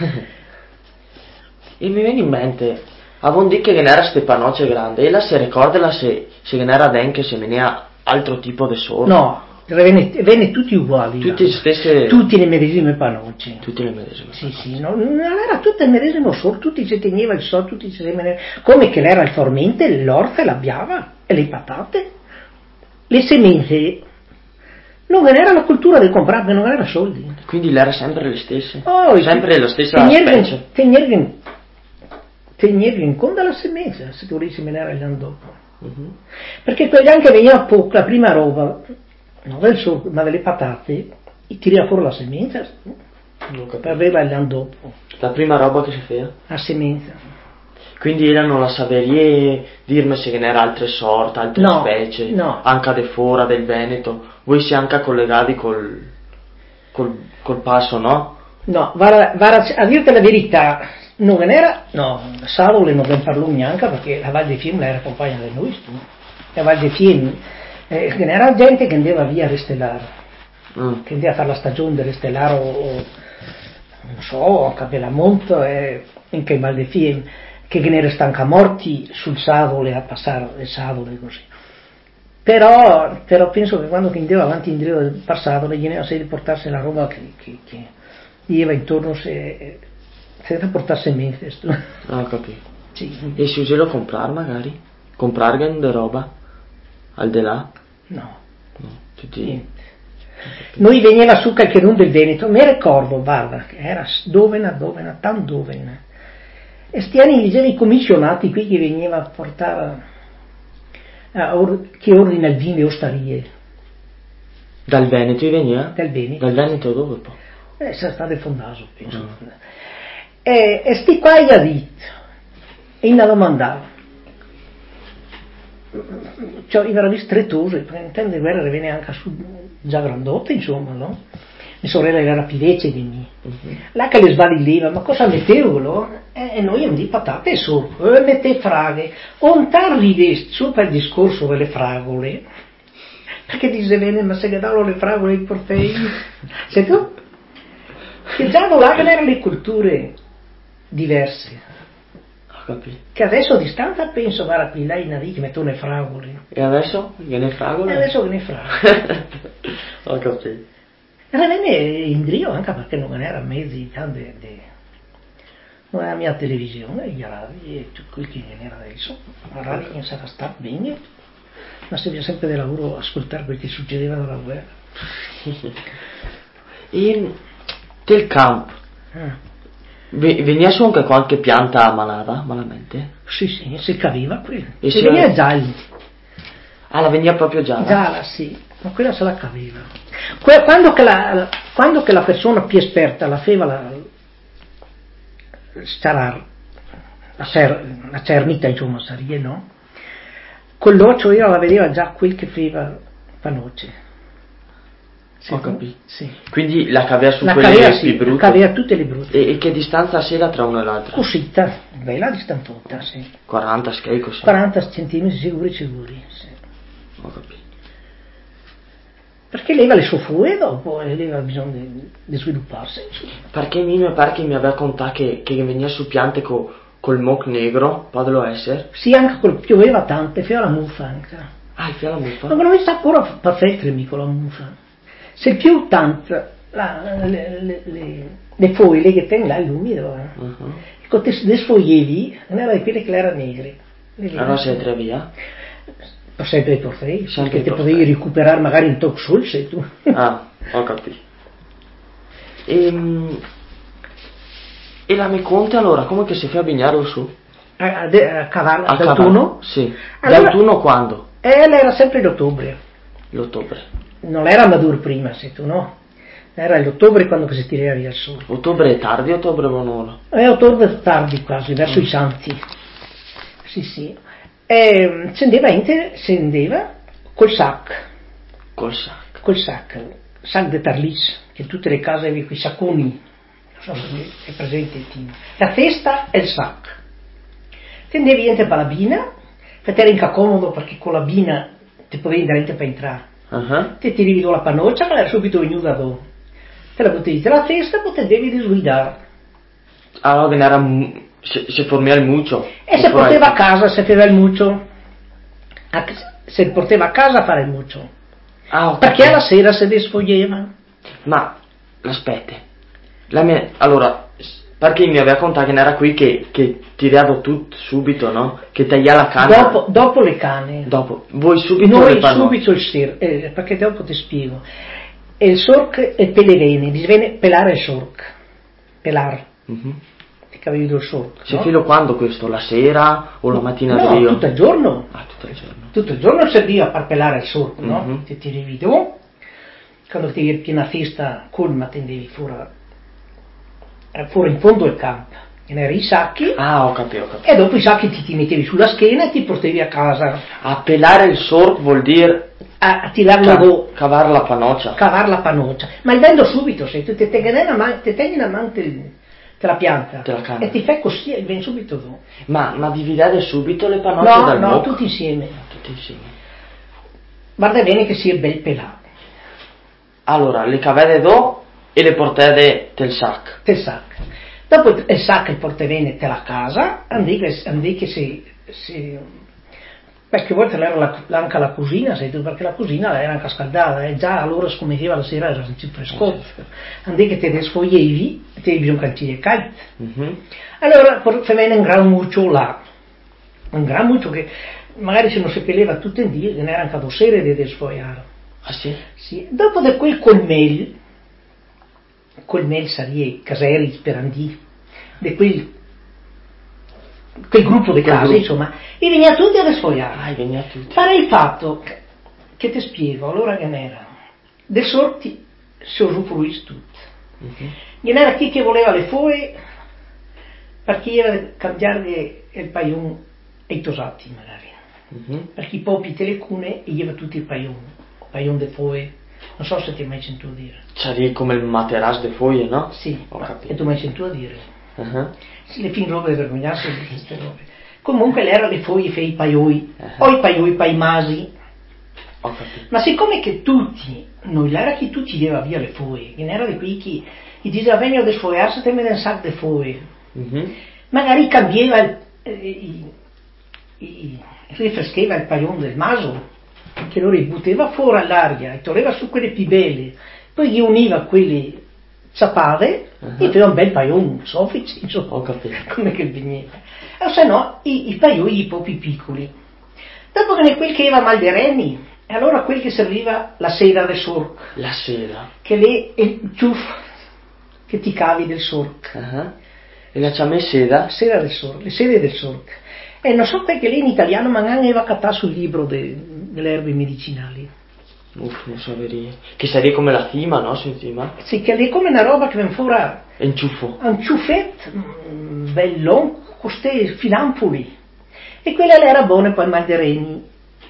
E mi viene in mente, avevano detto che era ste panoce grande, e la si ricorda se era anche se veniva altro tipo di sorc? No. Venne tutti uguali. Tutti le medesime panoce. Sì, non era tutto il medesimo sorc, tutti si teneva il sorc, tutti si semenava. Come che l'era il formente, l'orfe, la biava e le patate. Le semente non era la cultura di comprare, non era soldi. Quindi l'era sempre le stesse? Sempre la stessa specie? Tenievi in conto la semenza, se tu volessi seminare l'anno dopo. Perché quelli anche veniva poco, la prima roba. Non del sorc, ma delle patate, e tira fuori la semenza per averla l'anno dopo. La prima roba che si fa? La semenza. Quindi erano la saverie, dirmi se ne era altre sorte, altre specie, anche de fora del Veneto. Voi si anche collegati col passo, no? No, a dirti la verità, non era, Savole non ne parlo neanche perché la Val di Fiemme era compagna di noi, la Val di Fiemme. Era gente che andava via a Restellare, che andava a fare la stagione di Restellare o non so, a Capellamonte in che Maldefien, che ne era stanca morti sul Savole a passare le Savole così. Però penso che quando andava avanti in indietro del Savole gli ne di portarsi la roba che gli era intorno se portasse Memphis. Ah, capito. Sì. E si usava comprare magari? Comprare de roba? Al di là? No. Tutti... Niente. Noi veniva su qualche non del Veneto, mi ricordo, guarda, che era dovena, tan dovena. E stiani diceva i commissionati qui che veniva a portare, che ordina il vino e ostarie. Dal Veneto veniva? Dal Veneto. Dal Veneto dove poi? Sarà stato Fondaso, penso. E sti qua gli ha detto, e in la domandava. Cioè, io ero ristrettoso, intende guerra viene anche su già grandotte, insomma, no? Mia sorella era più vecchia di me. Là che le sbadigliva, ma cosa mettevano? E noi andiamo di patate sopra, mette fraghe. On t'arrivi sopra il discorso delle fragole, perché dice bene, ma se che davano le fragole ai portei? Sei tu? Che già là che erano le culture diverse. Che adesso a distanza penso, guarda qui là in Ari che mettono le fragole. E adesso? Che ne fragole? E adesso che ne fragole. Ho capito. Era bene in Drio anche perché non era mezzi tante non era mia televisione, gli arabi e tutto quel che ne era adesso. La radio non sarà stato bene, ma serviva sempre del lavoro ascoltare quel che succedeva dalla guerra. E del campo? Veniva su anche qualche pianta malamente? Sì, si capiva quello. E veniva gialla. Ah, la veniva proprio gialla? Gialla, sì, ma quella se la capiva. Quando che la persona più esperta la faceva la cernita, insomma, sarebbe, no? Con l'occhio io la vedeva già quel che faceva panoce. Ho capito. Sì. Quindi la cavea su quelle più brutte? La cavea tutte le brutte. E che distanza c'era tra una e l'altra? Cosita, bella distanzata, sì. 40 schei così? 40 centimetri sicuri, sì. Ho capito. Perché lei va le sue furie dopo e lei aveva bisogno di svilupparsi. Perché mi aveva contato che veniva su piante col moc negro, può essere? Sì, anche col pioveva tanto, e faceva la muffa anche. Ah, faceva la muffa? Ma non sta ancora perfetto con la muffa. Se più tanto le foglie che tengono là l'umido, quando le sfoglievi, non era di quelle che erano negre. Allora si entra via? Sempre i portei, perché ti potevi recuperare magari in talk show, sei tu. Ah, ho capito. E la mia conte allora, come che si fa a bignarlo su? A cavarlo, d'autunno? Sì. Allora, d'autunno quando? Era sempre l'ottobre. L'ottobre. Non era maduro prima, sei tu, no? Era l'ottobre quando si tirava via il sole. Ottobre è tardi, ottobre buono? Ottobre tardi quasi, verso i santi. Sì. E scendeva col sac. Col sac de Tarlis, che in tutte le case avevi quei sacconi, non so se è presente. La testa e il sac. Tendevi niente per la bina, perché era incomodo perché con la bina ti potevi andare per entrare. Te tirivi la panoccia, ma era subito venuta dopo. Te la buttavi la testa, poi te devi disguidare. Allora che era se formava il muccio. E se portava a casa, se faceva il muccio. Se portava a casa a fare il muccio. Perché alla sera se desfoglieva. Ma, aspetta. Allora, perché mi aveva contato che era qui che tirava tutto subito, no? Che tagliava la canna. Dopo le canne. Dopo. Voi subito noi le panno. Subito il sir, perché dopo ti spiego. E il sorc è pelevene, bisogna pelare il sorc. Pelare. Ti capivi il sorc. Si filo quando questo? La sera o la mattina no, del tutto il giorno. Ah, tutto il giorno. Tutto il giorno serviva per pelare il sorc, no? Ti tirivi tu. Quando ti eri piena festa, colma tendevi fuori in fondo al campo. E ne eri i sacchi. Ah, ho capito. E dopo i sacchi ti mettevi sulla schiena e ti portavi a casa. A pelare il sorc vuol dire a tirarlo cavare la panoccia. Ma il vendo subito, se tu ti tengi in amante la pianta e ti fai così e vieni subito tu. Ma dividere subito le panocce dal moc? No, tutti insieme. guarda bene che sia bel pelato. Allora, le cavede do e le portate del sac. Del sac. Dopo il sac e portavene te la casa, andì che si qualche volta era anche la cucina, perché la cucina era anche scaldata, e già allora scommetteva la sera era più fresco. Andì che te desfoglievi, te avevi un cantiere caldo. Allora facevano un gran muccio là, un gran muccio che magari se non si peleva tutto in dia, ne era anche 2 sere di desfogliare. Ah sì? Sì. Dopo da quel colmel sarebbe caseri per andì, di quel gruppo di case, insomma, e veniva tutti a desfogliare. Veniva tutti. Pare il fatto che ti spiego, allora che n'era, dei sorti si usufruisce tutto. Gliene era chi che voleva le foglie, perché era cambiare il paion ai tosati magari, perché i popi te le cune e gli aveva tutti il paion de foglie. Non so se ti hai mai sentito dire. Sarebbe come il materasso de foglie, no? Sì, ho capito. E tu mi hai sentito dire? Sì, le fin robe vergognarsi di queste robe. Comunque l'era le foglie fei i paioi, o i paioi pai masi. Ho capito. Ma siccome che tutti, non era che tutti lleva via le foglie, che n'era di qui che gli diceva vengo a desfogliarsi te me ne un sac de foglie. Magari cambiava rifrescheva il paion del maso, che lo ributteva fuori all'aria e toglieva su quelle più belle, poi gli univa quelle sapave e faceva un bel paion soffice, insomma. Ho capito. Come che veniva. O se no i paioi un po' più piccoli. Dopo che ne quel che aveva mal di reni, e allora quel che serviva la sera del sorc. La sera? Che lì è il ciuff che ti cavi del sorc. E la chiama seda? Sera del sorc, le sere del sorc. E non so perché lei in italiano ma non aveva cattato sul libro delle erbe medicinali. Non so veri. Che sarebbe come la tima, no? Sentima? Sì, che è come una roba che viene fuori. Un ciuffo. Un ciuffetto, bello, con questi filampoli. E quella era buona per il mal di reni,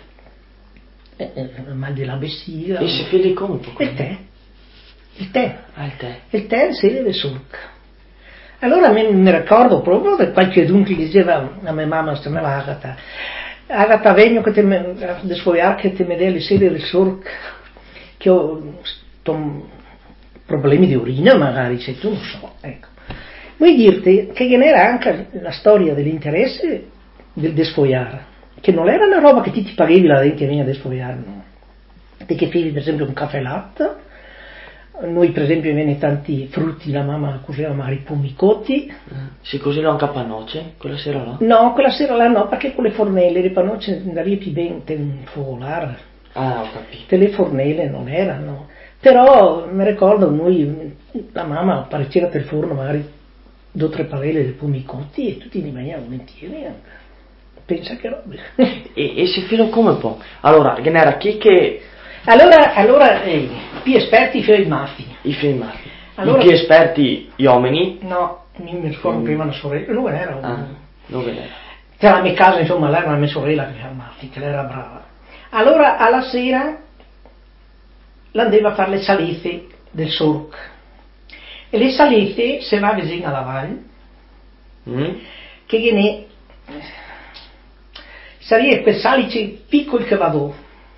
il mal della vescica. E si fede come? Il tè. Il tè. Il tè. Il tè è sede del sorc. Allora mi ricordo proprio di qualche dunque che diceva a mia mamma, sta mia Agata vengo che te desfogliare che te me dai le sede del sorc, che ho problemi di urina magari, se tu non so, ecco. Vuoi dirti che era anche la storia dell'interesse del desfogliare, che non era una roba che ti paghevi là dentro e veniva a desfogliare, no. Te che fai per esempio un caffè latte. Noi per esempio viene tanti frutti, la mamma cuoceva magari pomicotti. Si così anche a panoce quella sera là? No, quella sera là no, perché con le fornelle le panoce andavi più bene te un focolare. Ho capito. Te le fornelle non erano. Però mi ricordo noi, la mamma apparecchiava per forno magari 2 o 3 padelle di pomicotti e tutti li mangiavano volentieri. Pensa che roba. E si filo come può? Allora, che n'era chi che... Allora più esperti i maffi. I maffi. Allora, i più esperti gli uomini? No, mi ricordo prima una sorella, lui era dove era? C'era la mia casa, insomma, lei era una mia sorella che era maffi, che lei era brava. Allora alla sera l'andeva a fare le salite del sorc. E le salite se va vicino alla valle, che viene sarebbe quel salice piccolo che vado.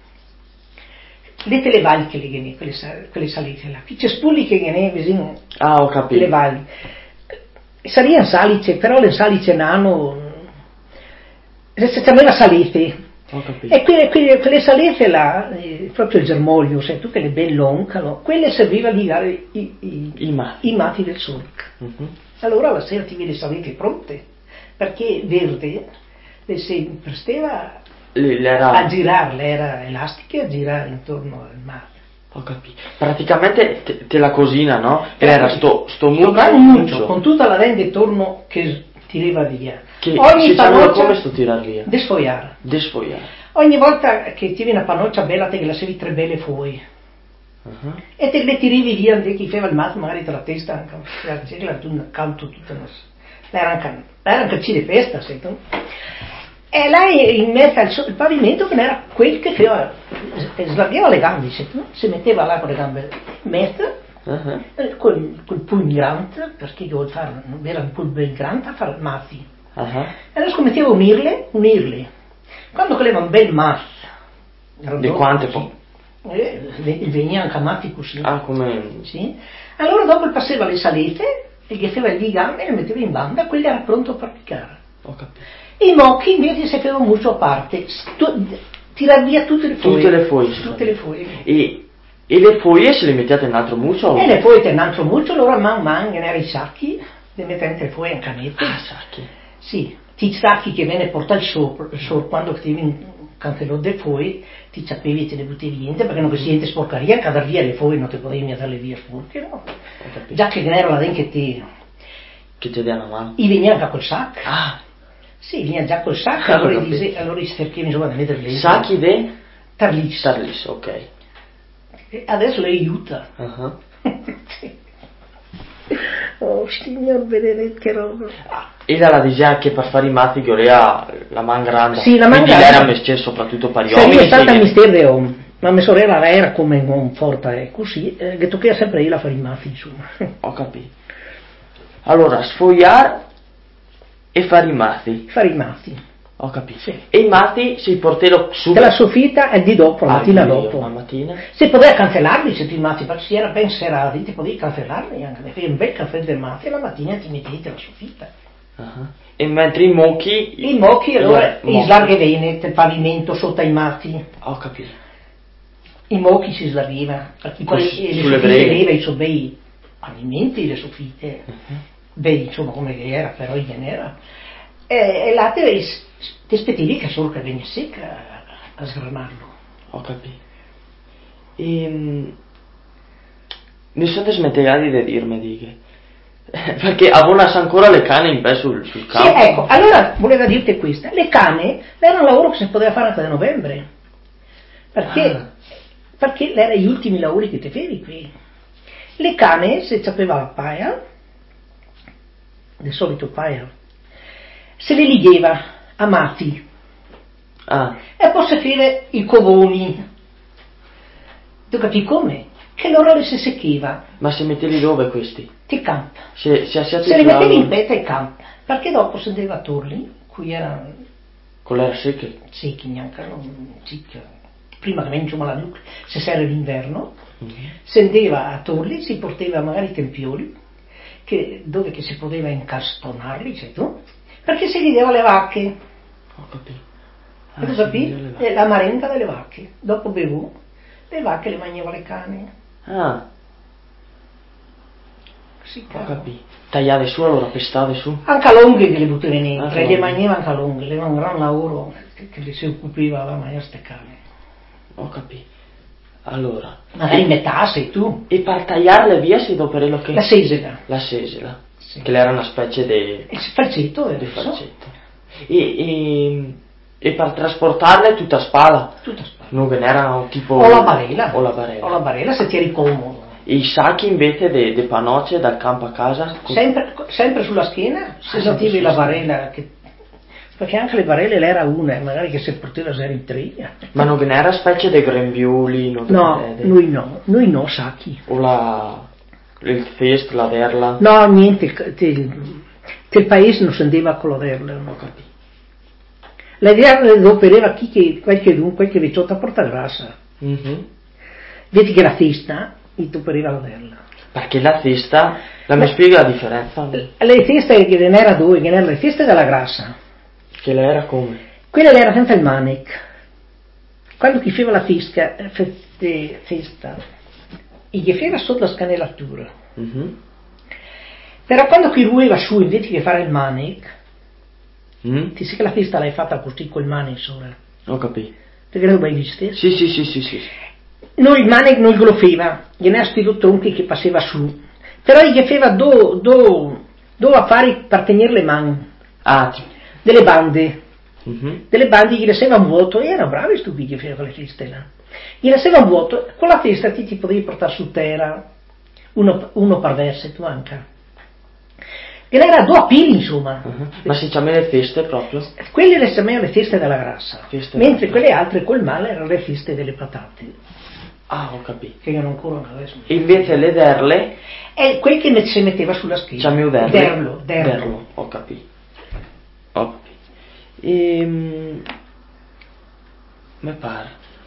Le valli che le viene, quelle salite là, c'è spulli che viene vicino ho capito. Le valli. Sarebbe un salice, però le salice nano, si chiamava salite. Ho capito. E quelle salite là, proprio il germoglio, sai tu che le ben loncano, quelle serviva a ligare i mati del sorc. Allora la sera ti vedi le salite pronte, perché verde le si prestava a girare, era elastica a girare intorno al mare. Ho capito. Praticamente te la cosina, no? Era sto muccio con tutta la rende intorno che tirava via. Che ogni panoccia come sto tirar via? Desfogliare. Ogni volta che tiri una panoccia bella te la sevi 3 belle fuori. E te le tiravi via anche chi faceva il mazzo magari tra la testa anche la canto tutta era anche ci di festa, sai tu? E lei in mezzo al pavimento che era quel che slargava le gambe, si metteva là con le gambe in mezzo, col pugno grande, perché vuol fare, era un pugno ben grande a fare il mazzi. E allora scommetteva unirle. Quando voleva un bel mazzo, Di quante poi? Veniva anche amati così. Ah, come? Sì. Allora dopo passava le salite e gli faceva gli gambe e le metteva in banda, quello era pronto per piccare. Ho capito. I mocchi invece sapevano molto a parte, tirare via tutte le foglie. Tutte le foglie. E le foglie se le mettete in un altro muccio? E le foglie in un altro muccio, allora man mano erano i sacchi, le mettevano le foglie in canette. Ah, sacchi. Sì, ti sacchi che viene portato sopra, quando ti in cancello delle foglie, ti sapevi e te le buttavi niente, perché non che si niente sporcaria, cadere via le foglie non ti potevi mettere via sporche, no? Già che era la dentro che ti dà una mano. I veniva anche col sacco. Ah. Sì, veniva già col sacco, allora gli cerchiamo insomma di mettere le sacchi di? Tarlis. Tarlis, ok. E adesso le aiuta. Oh signor benedetto, che roba. E la diceva che per fare i matti che voleva la man grande. Sì, la man grande. Quindi era mestiere soprattutto per gli uomini. Sì, è stata un mestiere, ma mia sorella era come un forte così, che toccava sempre io a fare i matti, insomma. Ho capito. Allora, sfogliare e fare i matti. Fare i matti. Ho capito. Sì. E i matti si portano subito. La soffitta è di dopo, la mattina dopo. La mattina. Si poteva cancellarli se ti matti, perché si era ben serati, ti potevi cancellarli anche, fai un bel caffè del matti e la mattina ti mettete la soffitta. E mentre i mocchi allora i slarghevene il pavimento sotto ai matti. Ho capito. I mocchi si slargheva, perché poi le soffitte leva i suoi bei alimenti, le soffitte, bei insomma come era, però gliene era. E là ti aspettavi che solo che venisse secca a sgranarlo. Ho capito. Nessuno smetterà di dirmi di perché avevano ancora le canne in pezzo sul campo. Sì, ecco, allora voleva dirti questa, le canne era un lavoro che si poteva fare anche da novembre, perché erano gli ultimi lavori che ti facevi qui. Le canne, se sapeva la paia, di solito paia, se le ligheva a matti e poi si fare i covoni. Tu capi come? Che l'ora si secchiva. Ma se mettevi dove questi? Ti campa. Se li mettevi in pezza e campa, perché dopo si andava a torli, qui era. Con l'era secca? Secchi, neanche, prima che venisse la nuca, se era l'inverno, si andava a torli, si portava magari i tempioli, dove che si poteva incastonarli, sai tu? Perché si rideva le vacche. Ho capito. Tu capi? La marenca delle vacche. Dopo bevu, le vacche le mangiava le cane. Sì, ho capito. Tagliate su, allora pestate su. Anche a lunghe che le buttave dentro, le mangiava anche a lunghe, le un gran lavoro che le si occupava a mangiare ste cane. Ho capito. Allora. Magari metà sei tu. E per tagliarle via si doperello che? La sesela. La sesela. Sì. Che era una specie di. Il falsetto. Di falsetto. E per trasportarle tutta a spalla? Tutta a spalla. Non ve n'era tipo. O la barella. O la barella. O la barella se ti eri comodo. I sacchi invece di panocce dal campo a casa? Sempre sulla schiena, se sentivi la barella, perché anche le barelle l'era una, magari che se portava a in tre. Ma non ve n'era specie di grembiuli? No, noi no, sacchi. O il fest, la derla? No, niente, il paese non si andava con la derla. Ho capito. La derla lo operava qualche vecchiotta porta grassa. Vedi che la festa e tu per la derla. Perché la festa, mi spiega la differenza? Le feste che ne era due, che erano le feste della grassa. Che le era come? Quella era senza il manic. Quando chi faceva la festa, e gli faceva sotto la scanellatura. Però quando chi rueva su, invece che fare il manic, ti sa che la festa l'hai fatta così col manic sopra. Ho capito. Perché non l'hai visto? Sì. Noi il manic non lo faceva, gliene ha spiegato tronchi che passava su, però gli faceva due affari per tenere le mani, delle bande, delle bande gli lasciava un vuoto, e erano bravi stupidi che facevano le feste là, gli lasciava un vuoto, con la testa ti potevi portare su terra, uno per versetto anche, e era due pili insomma. Ma si chiamava le feste proprio? Quelle le chiamavano le feste della grassa, mentre quelle altre col male erano le feste delle patate. Ho capito. Che non ancora adesso. E invece le derle? È quel che si metteva sulla schiena. Chiamiamo derle? Derlo. Ho capito. Mi pare.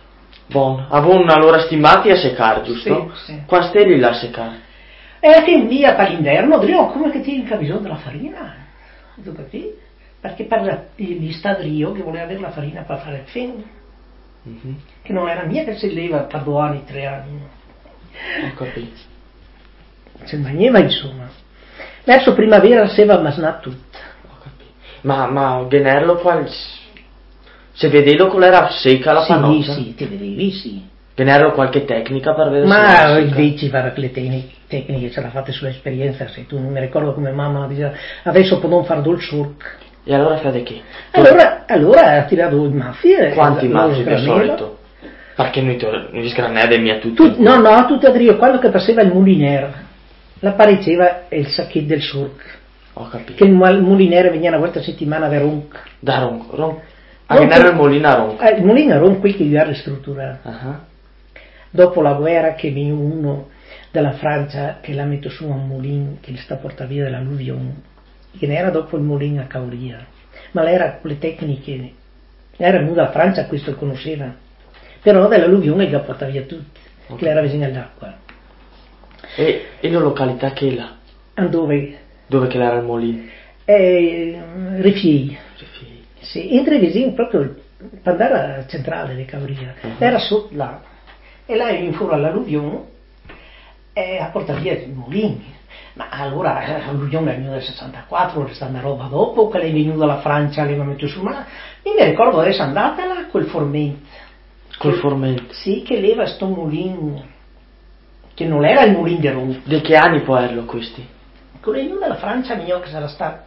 Buono. Avevano allora stimati a seccare, giusto? Sì. Quanti steli là a seccare? Che in via per l'inverno, come che ti ha bisogno della farina? Tu capisci? Perché per gli stadrio che voleva avere la farina per fare il film, che non era mia che si leva per 2 anni, 3 anni. Ho capito. Si mangiava insomma. Verso primavera si va masnà tutta. Ho capito. Ma Generlo qual... Se vedevo qual era secca la panoccia? Sì, ti vedevi, sì. Generlo qualche tecnica per vedere ma invece fare le tecniche ce l'ha fatte sull'esperienza, se tu non mi ricordo come mamma diceva adesso può non far dol surk. E allora fate che? Allora ha tirato i mafie. Quanti mafie di solito? Perché noi sgranelli mia tutti. No, tutto Adrio, quello che passava il muliner, l'appareceva il sacchetto del surk. Ho capito. Che il muliner veniva una volta a settimana da Ronc. Da Ronc? Era il mulino a Ronc? Il mulino a Ronc qui che gli ha ristrutturato. Dopo la guerra che veniva uno dalla Francia che l'ha messo su un mulino che gli sta portando via dall'alluvione, che ne era dopo il mulino a Cauria, ma lei era con le tecniche, era venuta dalla Francia, questo conosceva, però dall'alluvione gli ha portato via tutti, che era vicino all'acqua. E la località che è là? Dove che era il mulino? Rifiei. Sì, entri vicino proprio per andare alla centrale di Cauria, era sotto là. E là in fuori all'alluvione e ha portato via i mulini. Ma allora l'alluvione è venuta nel 64, è stata una roba dopo, che lei è venuta dalla Francia, lei mi ha messo su, ma io mi ricordo adesso andata là col Formente. Col Formente? Sì, che leva sto mulino, che non era il mulino di Roma. Di che anni può erano questi? Con il dalla Francia mio che sarà stato.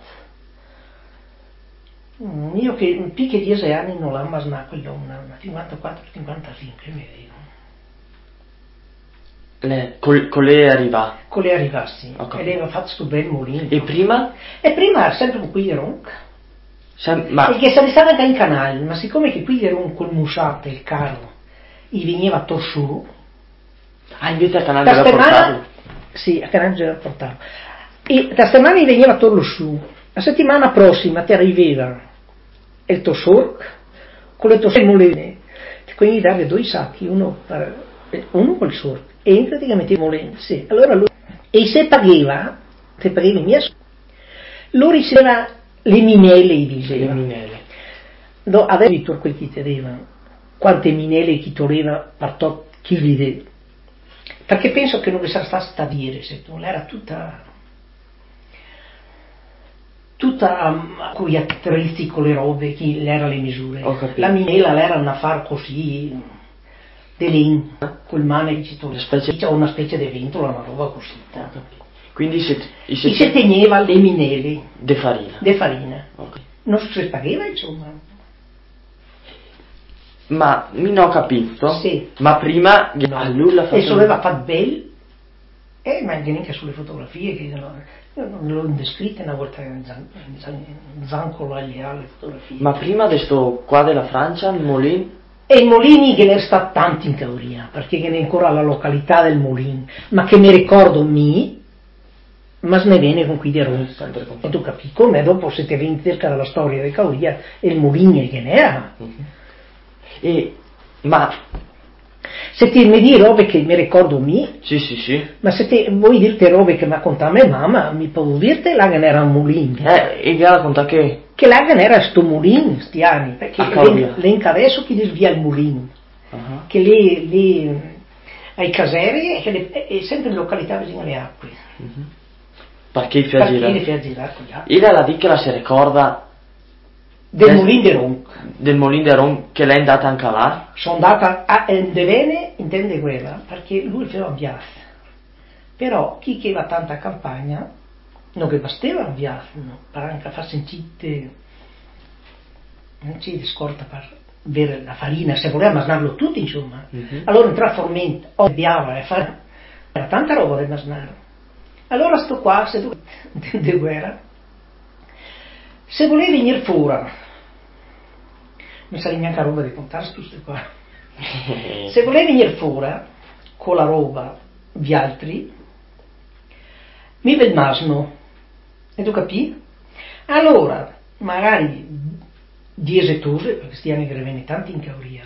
Io che più che 10 anni non l'ho mai snato quello, una 54-55 mi dico. Con lei arriva? Con lei arriva, sì. Okay. E lei aveva fatto sto bel mulino. E prima? E prima era sempre qui di Ronc. Ma... Perché se ne stava anche in canale, ma siccome che qui di Ronc col musciate, il carro, gli veniva a torsù. Invece a canale da portarlo? Sì, a canale da portarlo. E da settimana gli veniva a torno su. La settimana prossima ti arrivava il tosorc con le tosse moline. Quindi dare 2 sacchi, uno col sorc. E praticamente volendo, sì. Allora lui, e se pagava i miei, lui riceveva le minelle, diceva. Le minelle. No, adesso quel chi teneva, quante minelle chi toglieva per tot chili di. Perché penso che non sarà stata a dire, se tu, era tutta con gli attrezzi, con le robe, chi era le misure. La minella era un affare così. Delin, col mane che ci toglieva, una specie di ventola, una roba così. Quindi si teneva le minelle di farina. Okay. Non si pagava insomma. Ma mi non ho capito. Sì. Ma prima lui l'ha fatto. E se aveva fatto bel, ma anche sulle fotografie che non l'ho descritta una volta in Zancolo alle fotografie. Ma prima di sto qua della Francia, il Molin? E i mulini che ne sta tanti in Cauria, perché che ne è ancora la località del mulino, ma che mi ricordo ma se ne viene con qui di Ronc. E tu capisci come dopo se ti vieni cerca della storia di Cauria e il mulino che ne era. Ma se ti mi di robe che mi ricordo sì. Ma se ti vuoi dirti robe che mi ha contato mia mamma, mi può dirti là che ne era un mulino. E che ha contato che là che ne era sto mulino, sti anni, perché l'enca adesso chi disvia il mulino, che lì ai caseri è sempre in località vicino alle acque. Perché i fiaggi là? Ida la dica la si ricorda del mulino di Ronc. Del mulino di Ronc che lei è andata anche là? Sono andata a Devene, intende quella, perché lui faceva un viaggio. Però chi che va tanta campagna, non che bastava un viaggio, no, per anche far sentire, non c'è scorta per bere la farina, se voleva masnarlo tutti insomma. Allora entrava a Formente, odiava era tanta roba da masnare. Allora sto qua, se tu di guerra, se volevi venire fuori, non sai neanche a roba di contare queste qua. Se volevi venire fuori con la roba di altri, mi ve il masno, e tu capi? Allora, magari 10 tuse, perché sti anni che ne venne tanti in Cauria,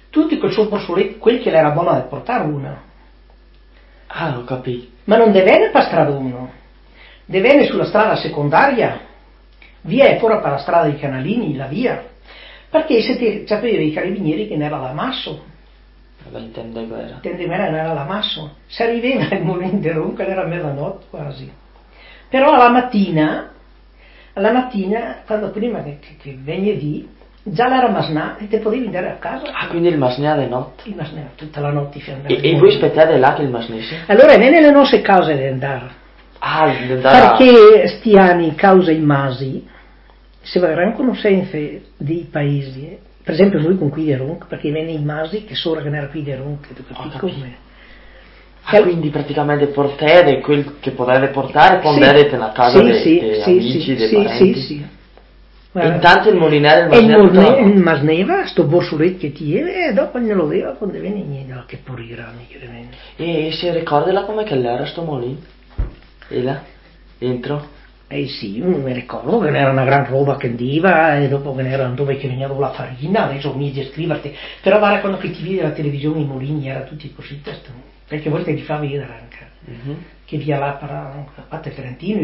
Tutti col suo borsoletto, quelli che l'era buono da portare uno. Ah, ho capito. Ma non deve per strada uno, deve sulla strada secondaria, via e fuori per la strada dei Canalini, la via, perché se ti sapevi i carabinieri che ne era la Masso. Intende guerra. Intende guerra, non era la Masso. Se arrivava il mulino di Ronca era mezzanotte quasi. Però alla mattina, quando prima che venerdì, già l'era masnà e te potevi andare a casa. Ah, quindi il masnà di notte? Il masnà tutta la notte. E voi aspettate là che il masnese? Allora venne le nostre cause di andare. Ah, di andare. Perché sti anni, causa i masi, se avevano conoscenze dei paesi, per esempio noi con qui di Ronca, perché venne i masi che sora che non era qui di Ronca, tu capisci come? Ah, quindi praticamente portate quel che potete portare e ponderete nella casa dei amici, dei parenti. Sì. Intanto il molinare il masneva, sto borsoletto che ti e dopo glielo deva quando venne niente, che porira. E si ricorda là come che l'era sto molino? E là? Dentro? Sì, mi ricordo che era una gran roba che andiva e dopo che era dove che veniva la farina, adesso mi descriverti, però guarda quando che ti vedi la televisione i mulini era tutti così, perché a volte ti fa vedere anche, che via là per a parte Ferentino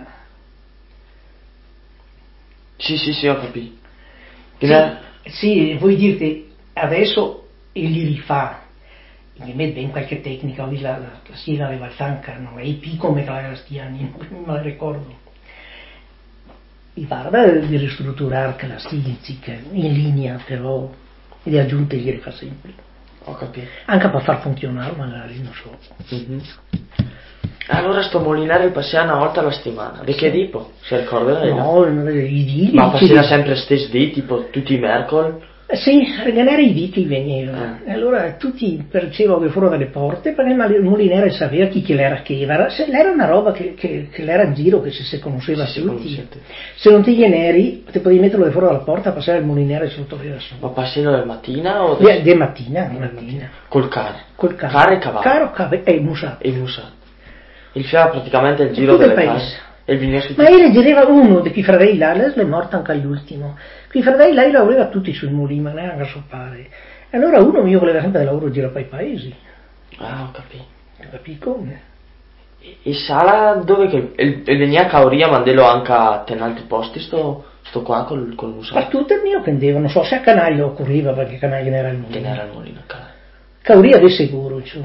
Sì, ho capito. Sì, vuoi dirti, adesso li rifà, mi mette ben qualche tecnica, ho visto la Siena di Valtanca, non è IP come che la Stiani, non me la ricordo. Mi pare di ristrutturare che la Stiani in linea, però le aggiunte gli rifà sempre. Ho capito. Anche per far funzionare magari, non so. Allora sto molinare il passea una volta alla settimana. Di che tipo? Si ricorda lei? No, i dì. Ma passea sempre stessi dì, tipo tutti i mercoledì? Sì, regalare i dì che venivano. E allora tutti percevano che fuori dalle porte, perché il molinere sapeva chi che l'era che era. Se l'era una roba che l'era in giro, che si conosceva tutti. Se non ti eri, ti potevi metterlo fuori dalla porta, passare il molinere sotto via su. Ma passino del mattina o di mattina? Col carro? Col carro. Carro e cavallo? Carro e musato. Il fiava praticamente il giro delle case. Ma ieri girava uno di chi fratelli là, è morto anche all'ultimo. Qui fratelli là lavorava tutti sui mulini, ma neanche a sopare. E allora uno mio voleva sempre lavoro girare per i paesi. Ah, ho capito. Capì come? E Sala dove che e veniva a Cauria mandello anche a ten altri posti sto qua col museo? Ma tutto il mio prendeva, non so se a Canaglio occorreva perché Canaglio non era il mulino. Che non era il mulino, Cauria di sicuro, cioè.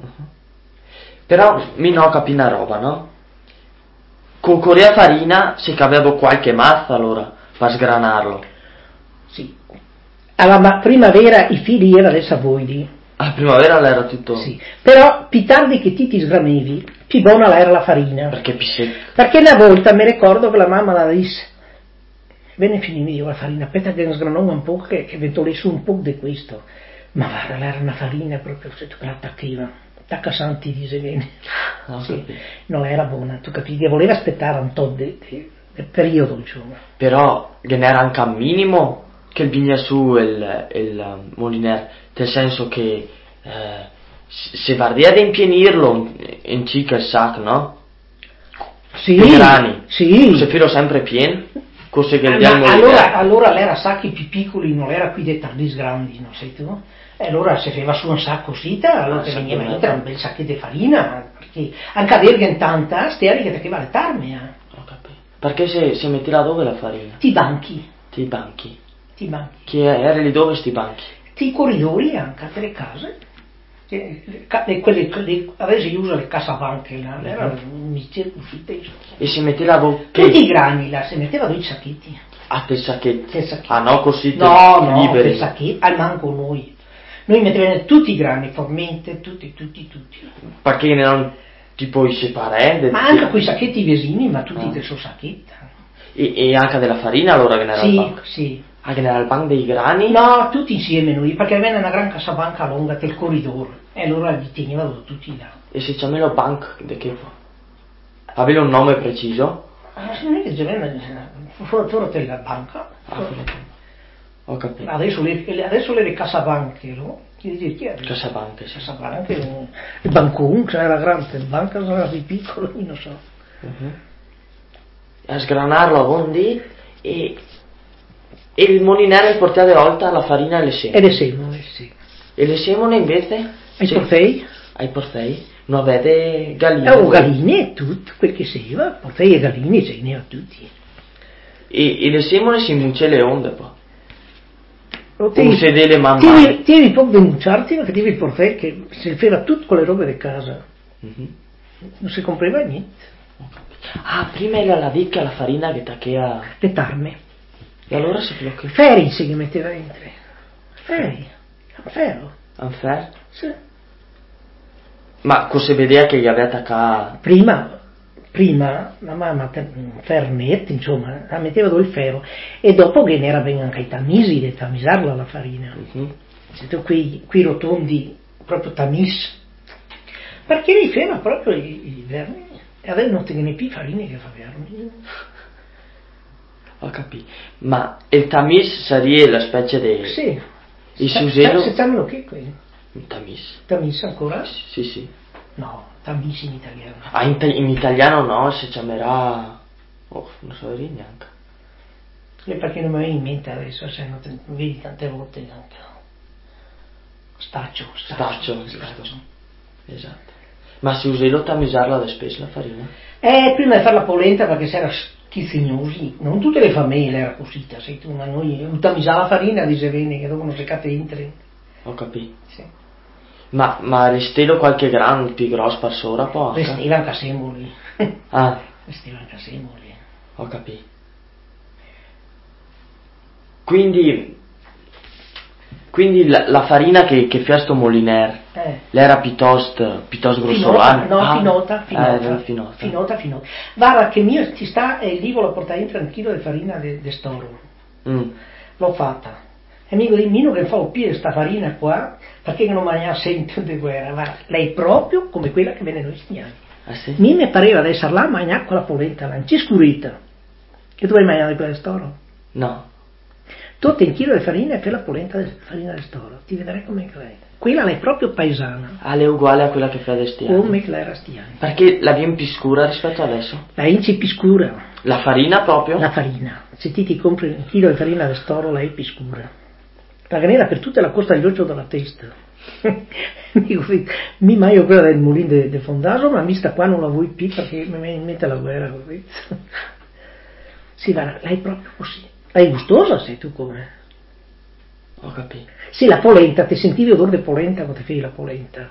Però mi no capì una roba, no? Con Corea farina si cavevo qualche mazza allora per sgranarlo. Sì. Alla primavera i figli erano dei savoidi. A primavera era tutto. Sì. Però più tardi che ti sgranevi, più buona era la farina. Perché più secca? Perché una volta mi ricordo che la mamma la disse: bene finì io la farina, aspetta che sgranò un po' che ventolì su un po' di questo. Ma guarda, era una farina proprio se tu la attacchiva. Tacca santi dice bene. Sì, non era buona, tu capisci, voleva aspettare un po' di periodo, insomma. Però che ne era anche a minimo che vigna su il molinare, nel senso che se vardia ad impienirlo in circa il sac, no? Sì. I grani. Sì. Se filo sempre pieno, cose che allora l'era sacchi più piccoli, non era qui dei tardi grandi, non sai tu? E allora se faceva su un sacco sita, allora ti veniva in un bel sacco di farina, perché anche a verga tanta, stieri che ti chiama le tarme. Ho capito. Perché se metti là dove la farina? Ti banchi. Che era lì dove sti banchi? Ti corridori anche a le case. Adesso si usa le cassabanche, là, era un mistero uscite. E si metti là dove? Tutti i grani là, si metteva due sacchetti. Ah, te sacchetti? Ah no, così liberi? No, sacchetti, al manco noi. Noi mettevamo tutti i grani, formente, tutti. Perché ne erano tipo i separati? Ma anche quei sacchetti vesini, ma tutti del suo sacchetto. E anche della farina allora che ne era il banco? Sì. Ah, che ne era il banco dei grani? No, tutti insieme noi, perché avevano una gran cassabanca lunga del corridore, e allora li tenevano tutti là. E se c'è lo banco, di che fa? Aveva un nome preciso? Non è che c'è fuori della banca. Ho capito. Adesso le cassabanche, no? Chi è? Cassabanche, sì. Cassabanche, il bancone, cioè era grande, il banco era più piccolo, io non so. A sgranarlo a bondi e il molinare portava volta la farina e le semole. E le semole, sì. E le semole invece? Ai portei? Non avete galline? Galline e tutto, quel che sia, portei e galline ce ne ho tutti. E le semole si mucce le onde poi? O sedele man mano? Tieni poco denunciarti perché devi il portei che si faceva tutto con le robe di casa. Non si comprava niente. Prima era la vicca, la farina che tacchea... Le tarme. E allora si blocca? Ferri si metteva dentro. Ferri. Ferro. Anfer? Sì. Ma cosa vedeva che gli aveva attaccato? Prima la mamma fernetti, insomma, la metteva dove il ferro e dopo che ne era ben anche i tamisi, di tamisarla la farina. Sento qui rotondi, proprio tamis. Perché li faceva proprio i vermi e adesso non tiene più farina che fa vermi. Ho capito. Ma il tamis sarebbe la specie di... Sì. Il susello? Se sanno che qui? Tamis. Tamis ancora? Sì. No, tamis in italiano. In italiano no, si chiamerà... non so dire neanche. Perché non mi viene in mente adesso, se non vedi tante volte anche. Staccio. Esatto. Ma si usa lo tamisarla da spesso la farina? Prima di fare la polenta perché si era schizignosi, non tutte le famiglie era così, sei tu, ma noi tamisava la farina, dice bene, che dopo non si entri. Ho capito. Sì. Ma restelo qualche grano più grosso per sopra poi? Restiva anche semoli. Restiva anche semoli. Ho capito. Quindi la farina che fa sto moliner l'era piuttosto grossolana? Finota. Guarda che mio ci sta e lì volevo portare dentro un chilo di farina di storo. L'ho fatta. E mi dico, mino che fa un piede sta farina qua, perché non mangiava sempre di guerra? Guarda, lei proprio come quella che venne noi stiani. Sì? Mi pareva di essere là a mangiare con la polenta, là, in scurita. E tu vai a mangiare quella di storo? No. Tutto un chilo di farina e per la polenta di farina di storo, ti vedrai come credi. Quella è proprio paesana. È uguale a quella che fa da stiani? Come che era stiani. Perché la viene più scura rispetto adesso? La inci più scura. La farina proprio? La farina. Se ti compri un chilo di farina di storo, la è più scura. La nera per tutta la costa dell'occhio della testa. Mi maio quella del mulino di Fondaso, ma mista qua non la vuoi più perché mi viene in mente la guerra. Sì, guarda, lei è proprio così. È gustosa sei tu come? Ho capito. Sì, la polenta, ti sentivi odore di polenta quando ti fai la polenta.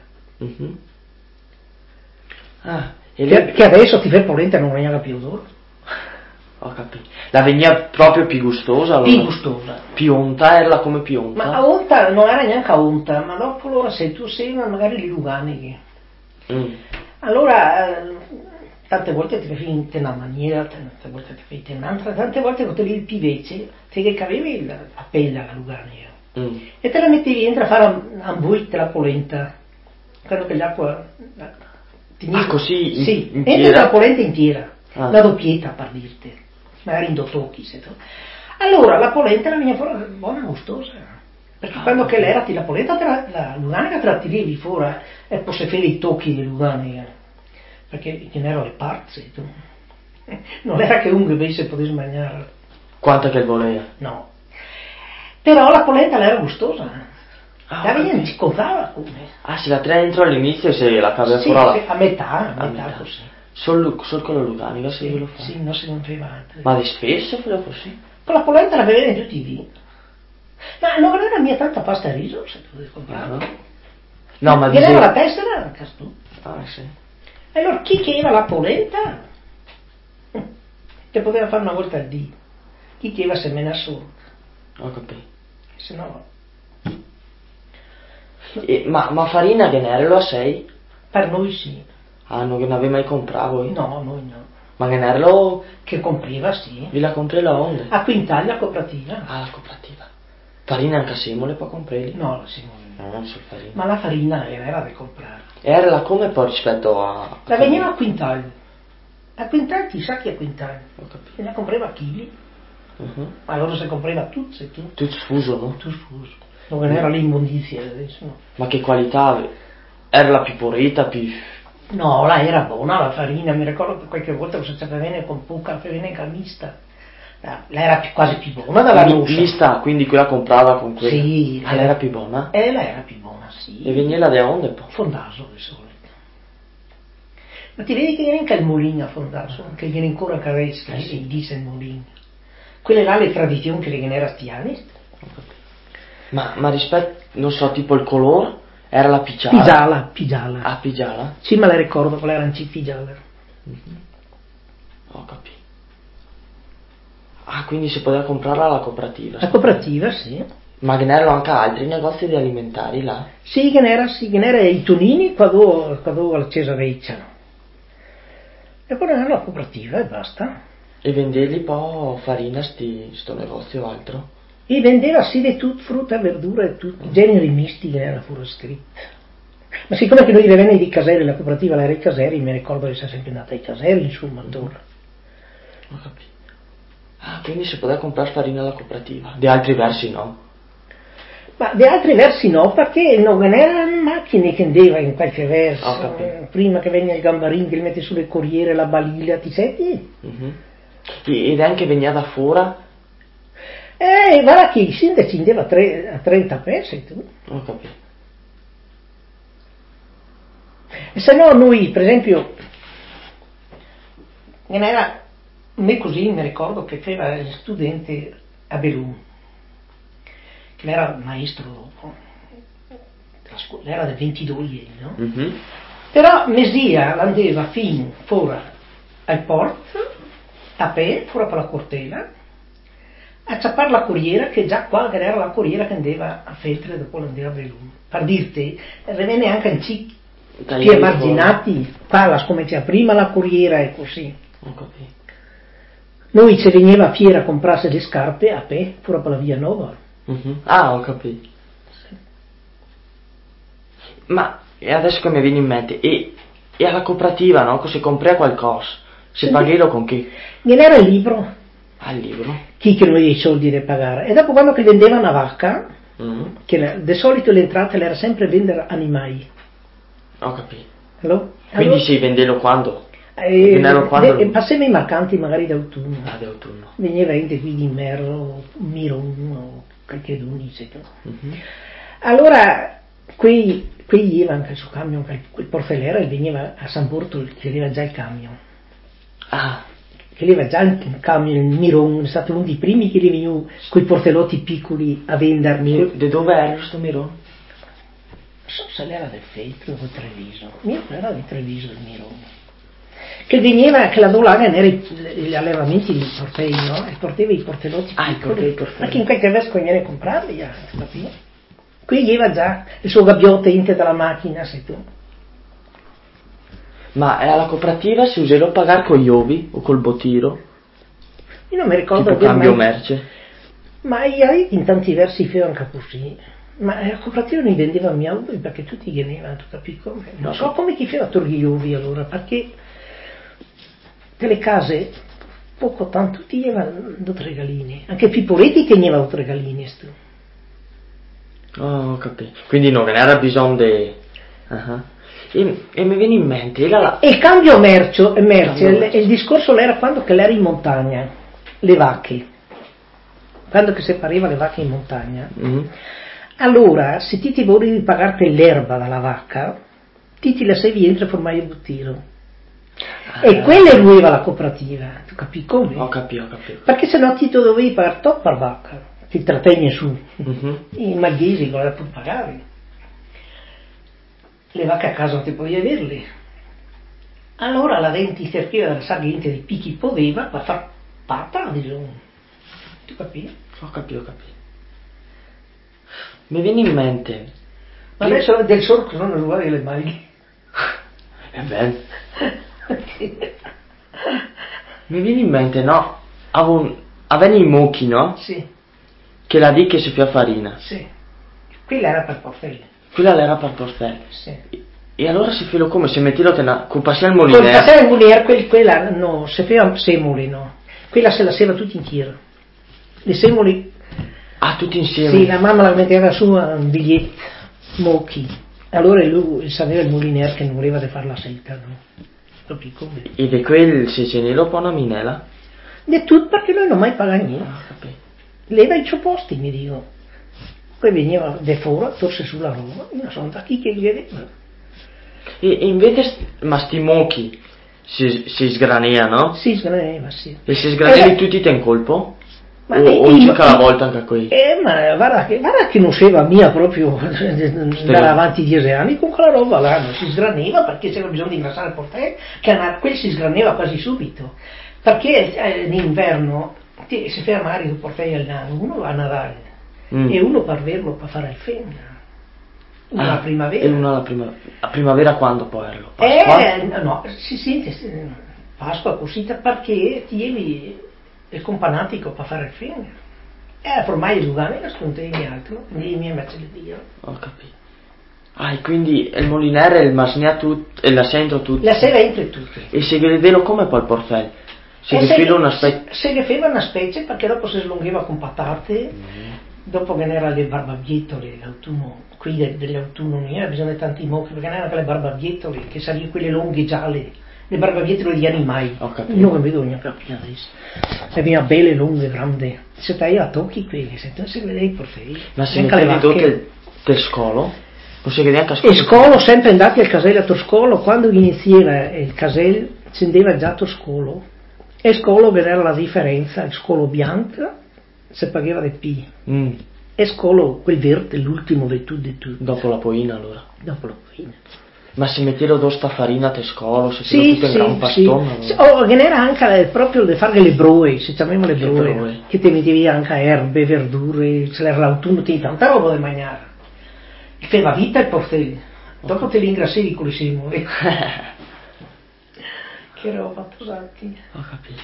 Che adesso ti fai polenta e non veniva più odore. Ho capito. La veniva proprio più gustosa? Allora. Più gustosa. Più onta, era come più onta? Ma a onta non era neanche a onta, ma dopo allora se tu sei magari le lugani. Allora... tante volte ti fai in una maniera, tante volte ti fai in un'altra, tante volte quando ti più invece, te che avevi la pella la lugania e te la mettevi dentro a fare un buit la polenta, quello che l'acqua così? Sì, entra la polenta intera, la doppietta per dirti, magari in 2 tocchi allora la polenta la viene fuori buona gustosa, perché quando che l'era la polenta la luganica te la tiravi fuori e poi se fai i tocchi di luganica, perché ce n'erano le parti, non era che uno che invece potesse mangiare. Quanto che voleva? No. Però la polenta era gustosa. La veglia si contava come. Se la tira dentro all'inizio e se la cava fuori a metà così. Solo con la luganica se lo fa? Sì, non si non faceva altro. Ma di spesso fa così? Con la polenta la beveva in tutti i vini. Ma non era mia tanta pasta e riso se tu devi comprare. No, ma viene la tessera a casa tu. Sì. Allora chi chiedeva la polenta? Che poteva fare una volta al dì. Chi chiedeva semena assurda? Ho capito. Se no... ma farina che ne lo sei? Per noi sì. Non che ne avevi mai comprato voi? No, noi no. Ma che ne lo... Che compriva sì. Vi la compri la onde? A Quintaglia cooperativa. La cooperativa. Farina anche a semole può comprarli? No, la semole. No, non so farina. Ma la farina era da comprare. Era come poi rispetto a... La veniva a Quintaglia. A Quintaglia ti sa che a Quintaglia. Ho capito. E la comprava a chili. Allora se comprava tutto, sei tu. Tutto sfuso, no? Tutto sfuso. Non era l'immondizia adesso, no. Ma che qualità? Era la più purita, più... No, la era buona la farina, mi ricordo che qualche volta si faceva bene con poca, bene mista. La era quasi più buona dalla rossa. Mista, quindi quella comprava con quella? Sì. La era più buona? La era più buona. sì. E veniva da onde poi? Fondaso di solito. Ma ti vedi che viene anche il mulino a Fondaso, che viene ancora caresca, sì. Dice il mulino. Quelle là le tradizioni che le era stiani. Ma rispetto, non so, tipo il colore, era la pigiala? Pigiala. Ah, pigiala? Sì, ma la ricordo, quella era in pigiala. Ho capito. Ah, quindi si poteva comprarla alla cooperativa? La cooperativa, sì. Ma che n'erano anche altri negozi di alimentari là? Sì, che n'era i Tonini quando alla Cesareccia. E poi era la cooperativa e basta. E venderli poi farina sto negozio o altro? E vendeva sì di tutto, frutta, verdura e tutti, generi misti che era pure scritto. Ma siccome che noi venne di Caseri, la cooperativa era i Caseri, mi ricordo di essere sempre andata ai Caseri, insomma, attorno. Ho capito. Ah, quindi si poteva comprare farina alla cooperativa, di altri versi no? Ma di altri versi no, perché non erano macchine che andavano in qualche verso. Prima che veniva il gambarin, che li metti sulle corriere, la balilla, ti senti? Ed anche veniva da fuori? Guarda che i sindaci andava a 30 pesi, tu. Ho capito. E se no noi, per esempio, era me così, mi ricordo che faceva il studente a Belù, che era maestro dopo, era del 22, no? Però Mesia andava fino fuori al porto, a pe, fuori per la cortella, a ciappare la corriera, che già qua era la corriera che andava a Feltre dopo andava a Belù. Per dirti, revenne anche in cicchi più emarginati, parla come c'era prima la corriera e così. Ho capito. Noi se veniva a fiera a comprarsi le scarpe a pe, fuori per la via Nova. Ah, ho capito. Sì. Ma adesso che mi viene in mente, e alla cooperativa, no? Che se compra qualcosa, se pagherlo con chi? Non era il libro. Ah, il libro? Chi che non aveva i soldi da pagare. E dopo quando che vendeva una vacca, che di solito l'entrata era sempre vendere animali. Ho capito. Quindi si vendeva quando? Passava i mercanti magari d'autunno. Ah, d'autunno. Veniva gente qui di Merlo, Miron o qualche d'unice. Allora, qui iva anche sul camion, quel portellero, e veniva a San Porto, che aveva già il camion. Ah. Che aveva già il camion, il Miron, è stato uno dei primi che veniva quei portellotti piccoli a vendermi. Da dove era questo Miron? Non so se era del Feltro o Treviso. Era di Treviso il Miron. Che veniva, che la dolaga era gli allevamenti di portei, no? E portava i portellotti piccoli. Ma che in qualche verso viene a comprarli, capito? Qui gli aveva già il suo gabbiotto in dalla macchina, sei tu. Ma alla cooperativa si usava pagare con gli ovi o col bottino? Io non mi ricordo. Tipo cambio merce? Ma io in tanti versi facevano anche così. Ma la cooperativa non vendeva mia uvi perché tutti gli venivano, tu capisci? Non so come chi faceva torgere gli uvi allora, perché delle case poco tanto ti avevano 2-3 galline, anche Piporetti che ne aveva 3 galline. Oh, ho capito. Quindi non era bisogno di... E mi viene in mente, era il cambio merce, il discorso era quando che l'era in montagna, le vacche, quando che separiva le vacche in montagna. Allora, se ti volevi pagarti l'erba dalla vacca, ti lasciavi entro il formaio bottino. E quella ruiva la cooperativa, tu capisci come? Ho capito. Perché se no ti dovevi pagare top per vacca, ti trattegni su. I malghesi non era pur pagare. Le vacche a casa non ti potevi averle. Allora la venti cerchiva della gente di picchi poteva per far pata, diciamo. Tu capisci? Ho capito. Mi viene in mente. Ma adesso del sorco sono uguali le maglie. È bello. Mi viene in mente, no? Avevano i mucchi, no? Sì. Che la che si fa farina. Sì. Quella era per portelle. Quella era per portelle. Sì. E allora si filo come? Se mettilo che con passare il mulino. Con passare il mulino, quella no, si faceva semole, no. Quella se la seva tutti in tiro. Le semole. Ah, tutti insieme? Sì, la mamma la metteva su a un biglietto, mucchi. Allora lui sapeva il mulinier che non voleva fare la selca, no? E di quel se ce ne lo pone una minella? Di tutto perché noi non mai pagano niente. Leva i suoi posti, mi dico. poi veniva da fuori, torse sulla roba, io sono da chi che gli vedeva. E invece, ma sti mochi si sgranea, Si sgraneva, sì. E si sgranea tutti in colpo? Ma o circa la volta anche qui? Ma guarda che non seva mia proprio da avanti 10 anni con quella roba là, non si sgraneva perché c'era bisogno di ingrassare il portello, quello si sgraneva quasi subito, perché in inverno si fa amare il portello al naso, uno va a Natale e uno per averlo per fare il femmina. Una alla primavera. E una a primavera quando poi erlo? No, si sente Pasqua così perché ti devi il companatico per fare il femmina. Ormai il Lugano non sconteni altro, nei miei mercederia. Ho capito. E quindi il molinere, il masnia tutto, e la centro tutto? La sera entra tutto. E se vedelo come poi il portello? Se faceva una specie? Se faceva una specie perché dopo si slungheva con patate, dopo che n'era le barbabiettole, l'autunno, qui dell'autunno non era bisogno di tanti mochi, perché n'erano quelle barbabiettole, che salivano quelle lunghe gialle, le barbabiettole di animali. Ho capito. Non vedo proprio adesso. E veniva belle, lunghe, grandi. Se tagliava a tocchi quelli, se tu si vedeva i portelli. Ma se metteva del scolo? Non si vede anche a scolo? E scolo, sempre andati al casello a Toscolo, quando iniziava il casello, scendeva già a Toscolo. E scolo vedeva la differenza, il scolo bianco si pagava di P. E scolo quel verde, l'ultimo di tutti. Dopo la poina allora? Dopo la poina. Ma se metteva sta farina a scolo, se tutto in gran pastone? Sì. O che era anche proprio di fare le broe, si chiamavano le broe, che ti mettevi anche erbe, verdure, se l'era l'autunno, ti tanta roba da mangiare. Faceva vita il portello, dopo te li ingrassavi con le simuli. Che roba pesante. Ho capito.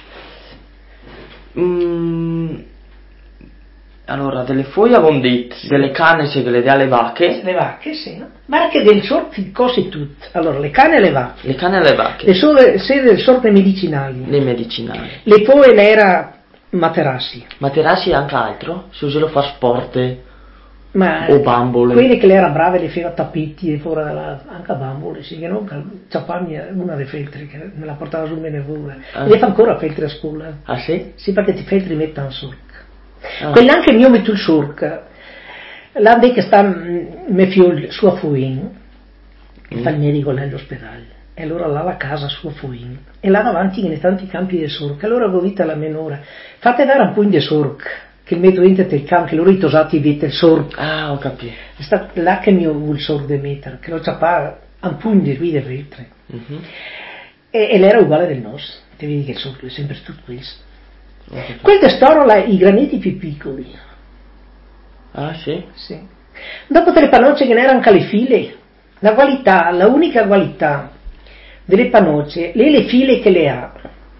Allora, delle foglie abondite, delle canne se le dà alle vacche. Le vacche, sì, no? Ma anche del sorte di cose tutte. Allora, le canne e le vacche. Le canne e le vacche. Se del sorte medicinali. Le medicinali. Le poi le era materassi. Materassi e anche altro? Se lo fa sport o bambole. Quelle che le era brave le faceva tappeti e fuori anche bambole, sì, che non ciappami una delle feltri che me la portava su bene pure. Le fa ancora feltri a scuola. Ah sì? Sì, perché ti feltri mettono sorca. Quell'anche mio metto il sorca. Là che sta mio figlio sua fuin, che fa il medico là all'ospedale. E allora là la casa sua fuin. E là davanti che ne tanti campi di sorca. Allora ho detto alla menora, fate dare un pugno di sorca. Che il metro dentro il campo, che loro ritosati vede il sorco. Ah, ho capito. È stato là che mio il sorco di mettere, che lo ciappava un pugno di qui di vetri. E l'era uguale del nostro. Ti vedi che il sorco è sempre tutto questo. Quel di storo là, i graniti più piccoli. Ah, sì? Sì. Dopo te le panocce che ne erano anche le file, la qualità, la unica qualità delle panocce, le file che le ha.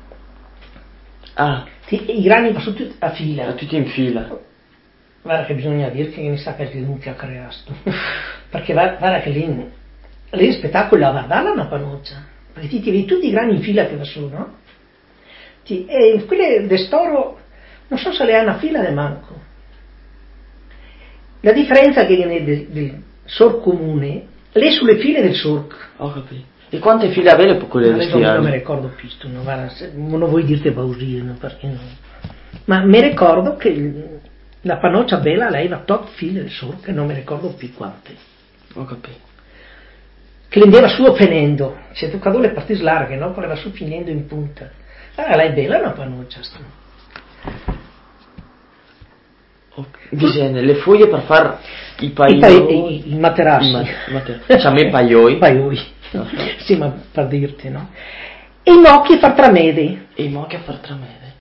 I grani sono tutti a fila. Tutti in fila. Guarda che bisogna dire che ne sa che non ti ha creato. Perché guarda che lì è spettacolo a guardare una panoccia. Perché ti vedi tutti i grani in fila che va su, no? E quelle di storo, non so se le hanno a fila di manco. La differenza che viene del sorco comune, le sulle file del sorco. Ho capito. E quante file aveva per quelle di non mi ricordo più, non vuoi dirti pausie, no, perché no. Ma mi ricordo che la panoccia bella lei va top file del sorco e non mi ricordo più quante. Ho capito. Che le andava su finendo, se tu cado le partite larghe, no? Che le va su finendo in punta. Ah, lei è bella una panoccia. Bisogna le foglie per fare i paioi. I materassi. C'ha me paioi. Paioi. Sì, ma per dirti, no? E i mocchi a far tramedi. E i mocchi a far tramedi.